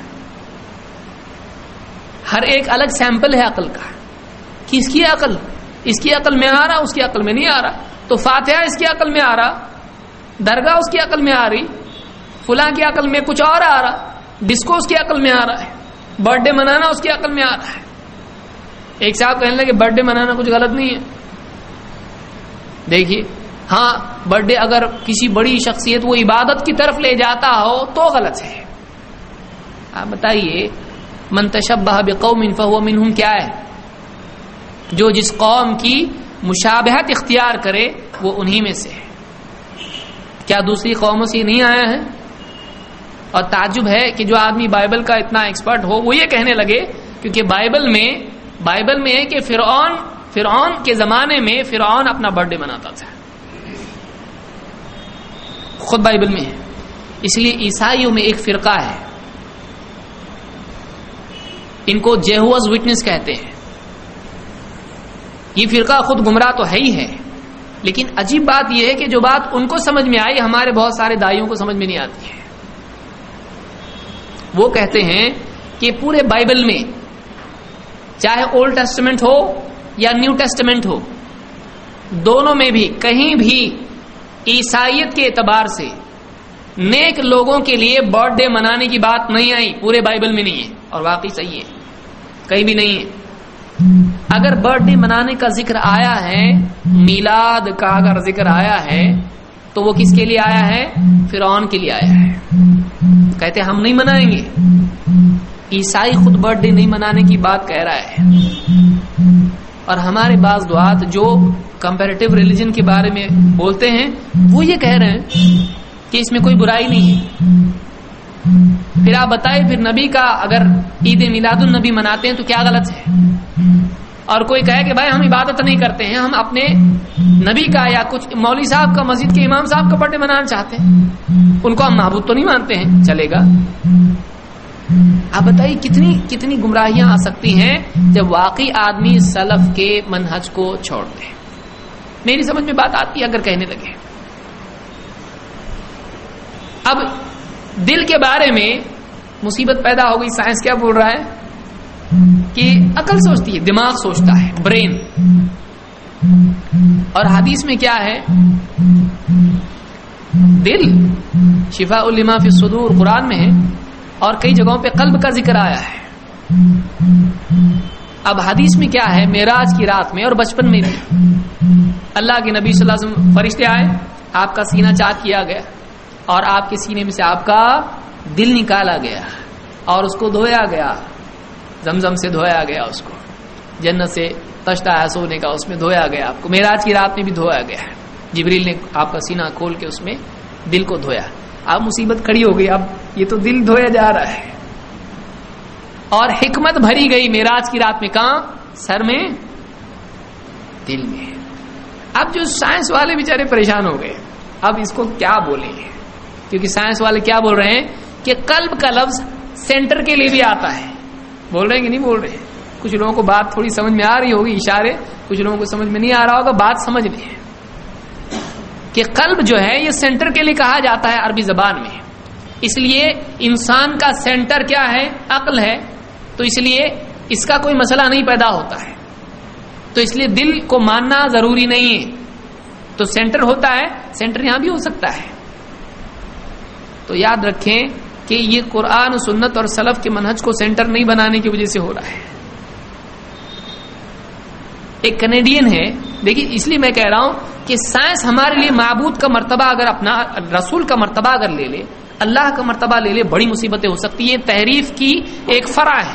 Speaker 1: ہر ایک الگ سیمپل ہے عقل کا. کس کی عقل؟ اس کی عقل میں آ رہا, اس کی عقل میں نہیں آ رہا. تو فاتحہ اس کی عقل میں آ رہا, درگاہ اس کی عقل میں آ رہی, فلاں کی عقل میں کچھ اور آ رہا, ڈسکو اس کی عقل میں آ رہا ہے, برتھ ڈے منانا اس کی عقل میں آ رہا ہے. ایک صاحب کہنے لگے برتھ ڈے منانا کچھ غلط نہیں ہے. دیکھیے, ہاں برتھ ڈے اگر کسی بڑی شخصیت وہ عبادت کی طرف لے جاتا ہو تو غلط ہے. آپ بتائیے, من تشبہ بقوم فہو منہم کیا ہے؟ جو جس قوم کی مشابہت اختیار کرے وہ انہی میں سے ہے. کیا دوسری قوموں سے نہیں آیا ہے؟ اور تعجب ہے کہ جو آدمی بائبل کا اتنا ایکسپرٹ ہو وہ یہ کہنے لگے, کیونکہ بائبل میں بائبل میں ہے کہ فرعون فرعون کے زمانے میں فرعون اپنا برتھ ڈے مناتا تھا, خود بائبل میں ہے. اس لیے عیسائیوں میں ایک فرقہ ہے, ان کو جیہوز وٹنس کہتے ہیں. یہ فرقہ خود گمراہ تو ہے ہی ہے، لیکن عجیب بات یہ ہے کہ جو بات ان کو سمجھ میں آئی ہمارے بہت سارے دائیوں کو سمجھ میں نہیں آتی ہے۔ وہ کہتے ہیں کہ پورے بائبل میں چاہے اولڈ ٹیسٹمنٹ ہو یا نیو ٹیسٹمنٹ ہو، دونوں میں بھی کہیں بھی عیسائیت کے اعتبار سے نیک لوگوں کے لیے برتھ ڈے منانے کی بات نہیں آئی، پورے بائبل میں نہیں ہے، اور واقعی صحیح ہے، کہیں بھی نہیں ہے۔ اگر برتھ ڈے منانے کا ذکر آیا ہے، میلاد کا اگر ذکر آیا ہے، تو وہ کس کے لیے آیا ہے؟ فرعون کے لیے آیا ہے۔ کہتے ہم نہیں منائیں گے، عیسائی خود برتھ ڈے نہیں منانے کی بات کہہ رہا ہے۔ اور ہمارے بعض دعات جو کمپیریٹیو ریلیجن کے بارے میں بولتے ہیں وہ یہ کہہ رہے ہیں کہ اس میں کوئی برائی نہیں ہے۔ پھر آپ بتائیں، پھر نبی کا اگر عید میلاد النبی مناتے ہیں تو کیا غلط ہے؟ اور کوئی کہے کہ بھائی ہم عبادت نہیں کرتے ہیں، ہم اپنے نبی کا یا کچھ مولوی صاحب کا، مسجد کے امام صاحب کا برتھ ڈے منانا چاہتے ہیں، ان کو ہم معبود تو نہیں مانتے ہیں، چلے گا؟ آپ بتائیے کتنی کتنی گمراہیاں آ سکتی ہیں جب واقعی آدمی سلف کے منہج کو چھوڑ دے۔ میری سمجھ میں بات آتی ہے اگر کہنے لگے۔ اب دل کے بارے میں مصیبت پیدا ہو گئی، سائنس کیا بول رہا ہے کہ عقل سوچتی ہے، دماغ سوچتا ہے، برین۔ اور حدیث میں کیا ہے؟ دل شفاء لما فی الصدور قرآن میں ہے، اور کئی جگہوں پہ قلب کا ذکر آیا ہے۔ اب حدیث میں کیا ہے؟ معراج کی رات میں اور بچپن میں بھی اللہ کے نبی صلی اللہ علیہ وسلم فرشتے آئے، آپ کا سینہ چاک کیا گیا، اور آپ کے سینے میں سے آپ کا دل نکالا گیا اور اس کو دھویا گیا، زمزم سے دھویا گیا، اس کو جنت سے تشتا ہے سونے کا، اس میں دھویا گیا، آپ کو معراج کی رات میں بھی دھویا گیا۔ جبریل نے آپ کا سینہ کھول کے اس میں دل کو دھویا۔ اب مصیبت کھڑی ہو گئی، اب یہ تو دل دھویا جا رہا ہے، اور حکمت بھری گئی معراج کی رات میں، کہاں؟ سر میں، دل میں۔ اب جو سائنس والے بیچارے پریشان ہو گئے، اب اس کو کیا بولیں گے؟ کیونکہ سائنس والے کیا بول رہے ہیں کہ قلب کا لفظ سینٹر کے لیے بھی آتا ہے۔ بول رہے ہیں کہ نہیں بول رہے؟ کچھ لوگوں کو بات تھوڑی سمجھ میں آ رہی ہوگی، اشارے، کچھ لوگوں کو سمجھ میں نہیں آ رہا ہوگا، بات سمجھ لیں کہ قلب جو ہے یہ سینٹر کے لیے کہا جاتا ہے عربی زبان میں، اس لیے انسان کا سینٹر کیا ہے؟ عقل ہے، تو اس لیے اس کا کوئی مسئلہ نہیں پیدا ہوتا ہے، تو اس لیے دل کو ماننا ضروری نہیں ہے، تو سینٹر ہوتا ہے، سینٹر یہاں بھی ہو سکتا ہے۔ تو یاد رکھیں کہ یہ قرآن و سنت اور سلف کے منہج کو سینٹر نہیں بنانے کی وجہ سے ہو رہا ہے۔ ایک کینیڈین ہے، دیکھیے اس لیے میں کہہ رہا ہوں کہ سائنس ہمارے لیے معبود کا مرتبہ اگر اپنا، رسول کا مرتبہ اگر لے لے، اللہ کا مرتبہ لے لے، بڑی مصیبتیں ہو سکتی ہیں۔ تحریف کی ایک فرع ہے،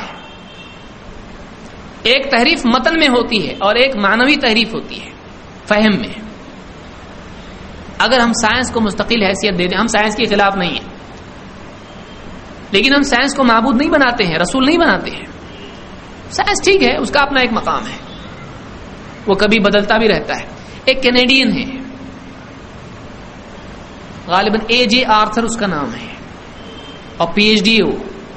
Speaker 1: ایک تحریف متن میں ہوتی ہے اور ایک معنوی تحریف ہوتی ہے فہم میں۔ اگر ہم سائنس کو مستقل حیثیت دے دیں، ہم سائنس کے خلاف نہیں ہیں، لیکن ہم سائنس کو معبود نہیں بناتے ہیں، رسول نہیں بناتے ہیں۔ سائنس ٹھیک ہے، اس کا اپنا ایک مقام ہے، وہ کبھی بدلتا بھی رہتا ہے۔ ایک کینیڈین ہے، غالباً اے جے آرتھر اس کا نام ہے، اور پی ایچ ڈی ہو۔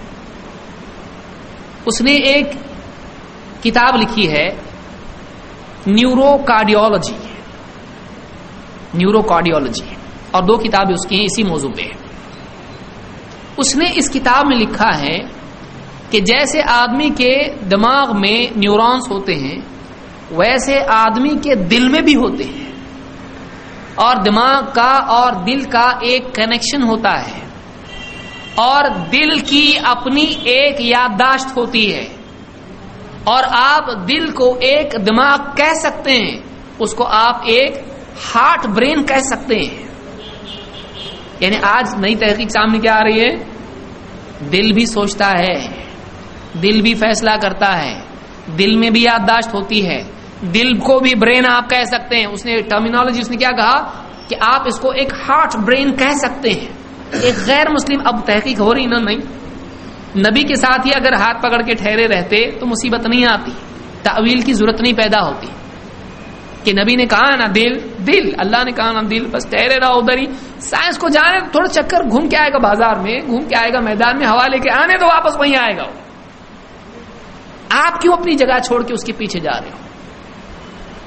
Speaker 1: اس نے ایک کتاب لکھی ہے نیورو کارڈیولوجی، نیورو کارڈیولوجی، اور دو کتابیں اس کی ہیں اسی موضوع پہ۔ اس نے اس کتاب میں لکھا ہے کہ جیسے آدمی کے دماغ میں نیورونز ہوتے ہیں، ویسے آدمی کے دل میں بھی ہوتے ہیں، اور دماغ کا اور دل کا ایک کنیکشن ہوتا ہے، اور دل کی اپنی ایک یادداشت ہوتی ہے، اور آپ دل کو ایک دماغ کہہ سکتے ہیں، اس کو آپ ایک ہارٹ برین کہہ سکتے ہیں۔ یعنی آج نئی تحقیق سامنے کیا آ رہی ہے؟ دل بھی سوچتا ہے، دل بھی فیصلہ کرتا ہے، دل میں بھی یادداشت ہوتی ہے، دل کو بھی برین آپ کہہ سکتے ہیں۔ اس نے ٹرمینالوجی، اس نے کیا کہا کہ آپ اس کو ایک ہارٹ برین کہہ سکتے ہیں۔ ایک غیر مسلم، اب تحقیق ہو رہی نا، نہیں، نبی کے ساتھ ہی اگر ہاتھ پکڑ کے ٹھہرے رہتے تو مصیبت نہیں آتی، تعویل کی ضرورت نہیں پیدا ہوتی کہ نبی نے کہا نا دل، دل، اللہ نے کہا نا دل، بس ٹھہرے رہا ادھر ہی۔ سائنس کو جانے، تھوڑا چکر گھوم کے آئے گا، بازار میں گھوم کے آئے گا، میدان میں ہوا لے کے آنے تو واپس وہیں آئے گا۔ آپ کیوں اپنی جگہ چھوڑ کے اس کے پیچھے جا رہے ہو؟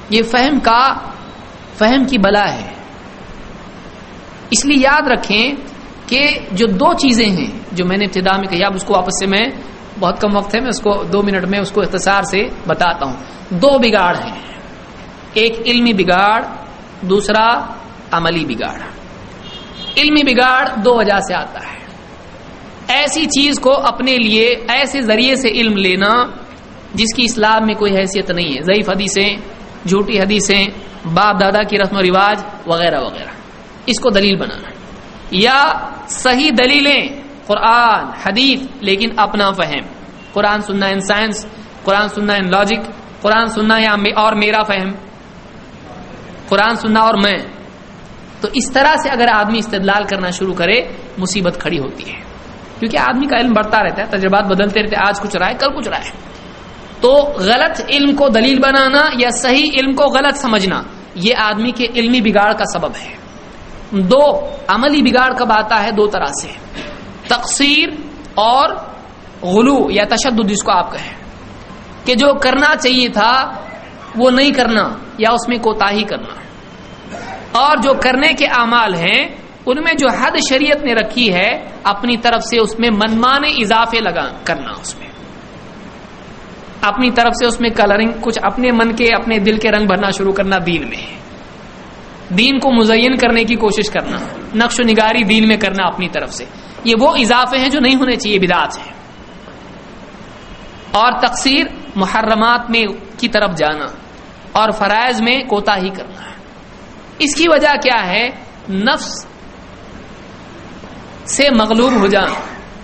Speaker 1: یہ فہم کا فہم کی بلا ہے. اس لیے یاد رکھیں کہ جو دو چیزیں ہیں جو میں نے ابتدا میں کہی، اب اس کو واپس سے میں بہت کم وقت ہے، میں اس کو دو منٹ میں اس کو اختصار سے بتاتا ہوں. دو بگاڑ ہیں، ایک علمی بگاڑ، دوسرا عملی بگاڑ. علمی بگاڑ دو وجہ سے آتا ہے. ایسی چیز کو اپنے لیے ایسے ذریعے سے علم لینا جس کی اسلام میں کوئی حیثیت نہیں ہے، ضعیف حدیثیں، جھوٹی حدیثیں، باپ دادا کی رسم و رواج وغیرہ وغیرہ، اس کو دلیل بنانا. یا صحیح دلیلیں قرآن حدیث لیکن اپنا فہم، قرآن سننا ان سائنس، قرآن سننا ان لاجک، قرآن سننا یا اور میرا فہم، قرآن سننا اور میں. تو اس طرح سے اگر آدمی استدلال کرنا شروع کرے مصیبت کھڑی ہوتی ہے، کیونکہ آدمی کا علم بڑھتا رہتا ہے، تجربات بدلتے رہتے ہیں، آج کچھ رہا ہے کل کچھ رہا ہے. تو غلط علم کو دلیل بنانا یا صحیح علم کو غلط سمجھنا یہ آدمی کے علمی بگاڑ کا سبب ہے. دو عملی بگاڑ کب آتا ہے؟ دو طرح سے، تقصیر اور غلو یا تشدد جس کو آپ کہیں، کہ جو کرنا چاہیے تھا وہ نہیں کرنا یا اس میں کوتاہی کرنا، اور جو کرنے کے اعمال ہیں ان میں جو حد شریعت نے رکھی ہے اپنی طرف سے اس میں منمانے اضافے لگا کرنا، اس میں اپنی طرف سے اس میں کلرنگ، کچھ اپنے من کے اپنے دل کے رنگ بھرنا شروع کرنا، دین میں دین کو مزین کرنے کی کوشش کرنا، نقش و نگاری دین میں کرنا اپنی طرف سے. یہ وہ اضافے ہیں جو نہیں ہونے چاہیے، بدعات ہیں. اور تقصیر محرمات میں کی طرف جانا اور فرائض میں کوتاہی کرنا. اس کی وجہ کیا ہے؟ نفس سے مغلوب ہو جانا.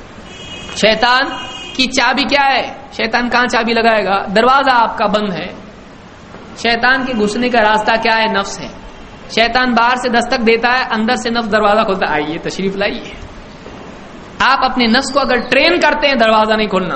Speaker 1: شیطان کی چابی کیا ہے؟ شیطان کہاں چابی لگائے گا؟ دروازہ آپ کا بند ہے. شیطان کے گھسنے کا راستہ کیا ہے؟ نفس ہے. شیطان باہر سے دستک دیتا ہے، اندر سے نفس دروازہ کھولتا ہے، آئیے تشریف لائیے. آپ اپنے نفس کو اگر ٹرین کرتے ہیں دروازہ نہیں کھولنا،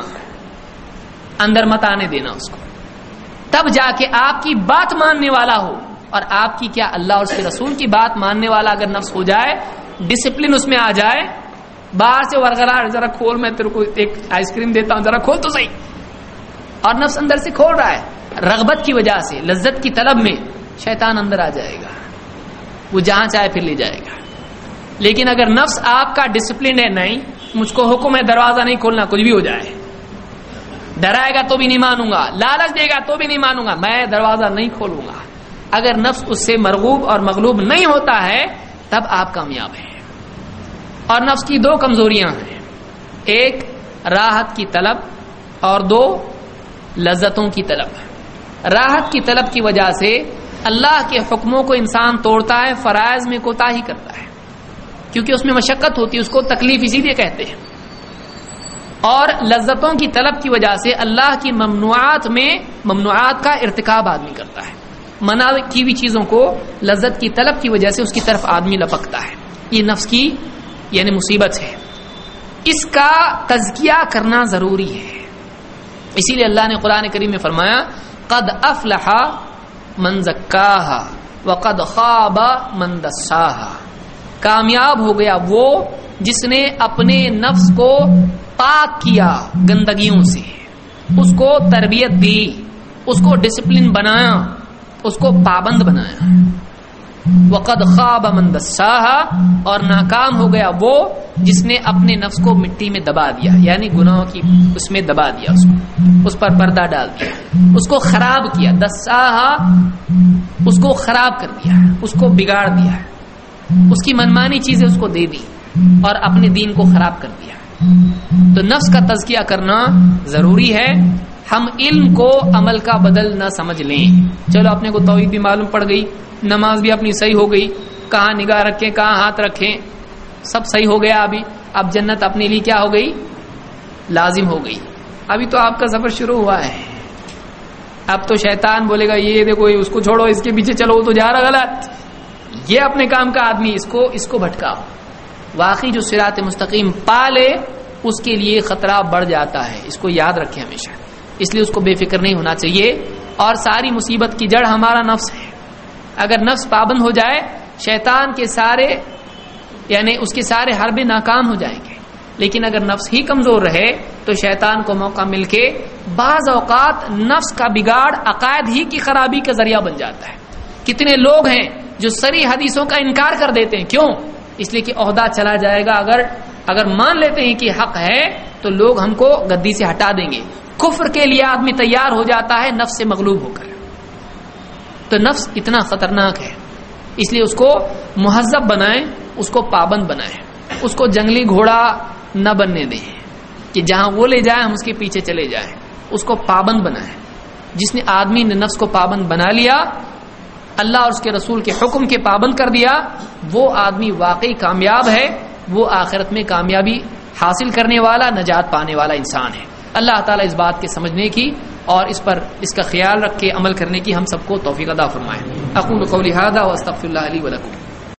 Speaker 1: اندر مت آنے دینا اس کو، تب جا کے آپ کی بات ماننے والا ہو. اور آپ کی کیا اللہ اور اس کے رسول کی بات ماننے والا اگر نفس ہو جائے، ڈسپلن اس میں آ جائے، باہر سے ورغرار ذرا کھول، میں تیرے کو ایک آئس کریم دیتا ہوں ذرا کھول تو صحیح، اور نفس اندر سے کھول رہا ہے، رغبت کی وجہ سے، لذت کی طلب میں شیطان اندر آ جائے گا، وہ جہاں چاہے پھر لے جائے گا. لیکن اگر نفس آپ کا ڈسپلن ہے، نہیں مجھ کو حکم ہے دروازہ نہیں کھولنا، کچھ بھی ہو جائے، ڈرائے گا تو بھی نہیں مانوں گا، لالچ دے گا تو بھی نہیں مانوں گا، میں دروازہ نہیں کھولوں گا. اگر نفس اس سے مرغوب اور مغلوب نہیں ہوتا ہے تب آپ کامیاب ہیں. اور نفس کی دو کمزوریاں ہیں، ایک راحت کی طلب اور دو لذتوں کی طلب. راحت کی طلب کی وجہ سے اللہ کے حکموں کو انسان توڑتا ہے، فرائض میں کوتاہی کرتا ہے، کیونکہ اس میں مشقت ہوتی ہے، اس کو تکلیف اسی لیے کہتے ہیں. اور لذتوں کی طلب کی وجہ سے اللہ کی ممنوعات میں ممنوعات کا ارتکاب آدمی کرتا ہے، منع کی ہوئی چیزوں کو لذت کی طلب کی وجہ سے اس کی طرف آدمی لپکتا ہے. یہ نفس کی یعنی مصیبت ہے، اس کا تزکیہ کرنا ضروری ہے. اسی لیے اللہ نے قرآن کریم میں فرمایا قد افلح من زکاہا وقد خاب من دساہا. کامیاب ہو گیا وہ جس نے اپنے نفس کو پاک کیا گندگیوں سے، اس کو تربیت دی، اس کو ڈسپلن بنایا، اس کو پابند بنایا. وقد خاب من دساہا، اور ناکام ہو گیا وہ جس نے اپنے نفس کو مٹی میں دبا دیا، یعنی گناہوں کی اس میں دبا دیا، اس کو اس پر پردہ ڈال دیا، اس کو خراب کیا. دساہا اس کو خراب کر دیا، اس کو بگاڑ دیا، اس کی منمانی چیزیں اس کو دے دی اور اپنے دین کو خراب کر دیا. تو نفس کا تزکیہ کرنا ضروری ہے. ہم علم کو عمل کا بدل نہ سمجھ لیں. چلو اپنے کو توحید بھی معلوم پڑ گئی، نماز بھی اپنی صحیح ہو گئی، کہاں نگاہ رکھیں کہاں ہاتھ رکھیں سب صحیح ہو گیا. ابھی اب جنت اپنے لیے کیا ہو گئی؟ لازم ہو گئی. ابھی تو آپ کا سفر شروع ہوا ہے. اب تو شیطان بولے گا یہ دیکھو اس کو چھوڑو، اس کے پیچھے چلو، وہ تو جا رہا غلط، یہ اپنے کام کا آدمی، اس کو اس کو بھٹکاؤ. واقعی جو صراط مستقیم پالے اس کے لیے خطرہ بڑھ جاتا ہے، اس کو یاد رکھیں ہمیشہ. اس لیے اس کو بے فکر نہیں ہونا چاہیے. اور ساری مصیبت کی جڑ ہمارا نفس ہے. اگر نفس پابند ہو جائے شیطان کے سارے یعنی اس کے سارے حربے ناکام ہو جائیں گے. لیکن اگر نفس ہی کمزور رہے تو شیطان کو موقع مل کے بعض اوقات نفس کا بگاڑ عقائد ہی کی خرابی کا ذریعہ بن جاتا ہے. کتنے لوگ ہیں جو صریح حدیثوں کا انکار کر دیتے ہیں. کیوں؟ اس لیے کہ عہدہ چلا جائے گا. اگر اگر مان لیتے ہیں کہ حق ہے تو لوگ ہم کو گدی سے ہٹا دیں گے. کفر کے لیے آدمی تیار ہو جاتا ہے نفس سے مغلوب ہو کر. تو نفس اتنا خطرناک ہے، اس لیے اس کو مہذب بنائیں، اس کو پابند بنائیں، اس کو جنگلی گھوڑا نہ بننے دیں کہ جہاں وہ لے جائیں ہم اس کے پیچھے چلے جائیں. اس کو پابند بنائیں. جس نے آدمی نے نفس کو پابند بنا لیا، اللہ اور اس کے رسول کے حکم کے پابند کر دیا، وہ آدمی واقعی کامیاب ہے. وہ آخرت میں کامیابی حاصل کرنے والا، نجات پانے والا انسان ہے. اللہ تعالیٰ اس بات کے سمجھنے کی اور اس پر اس کا خیال رکھ کے عمل کرنے کی ہم سب کو توفیق عطا فرمائے. اقول قولی ھذا واستغفر اللہ لی ولکم.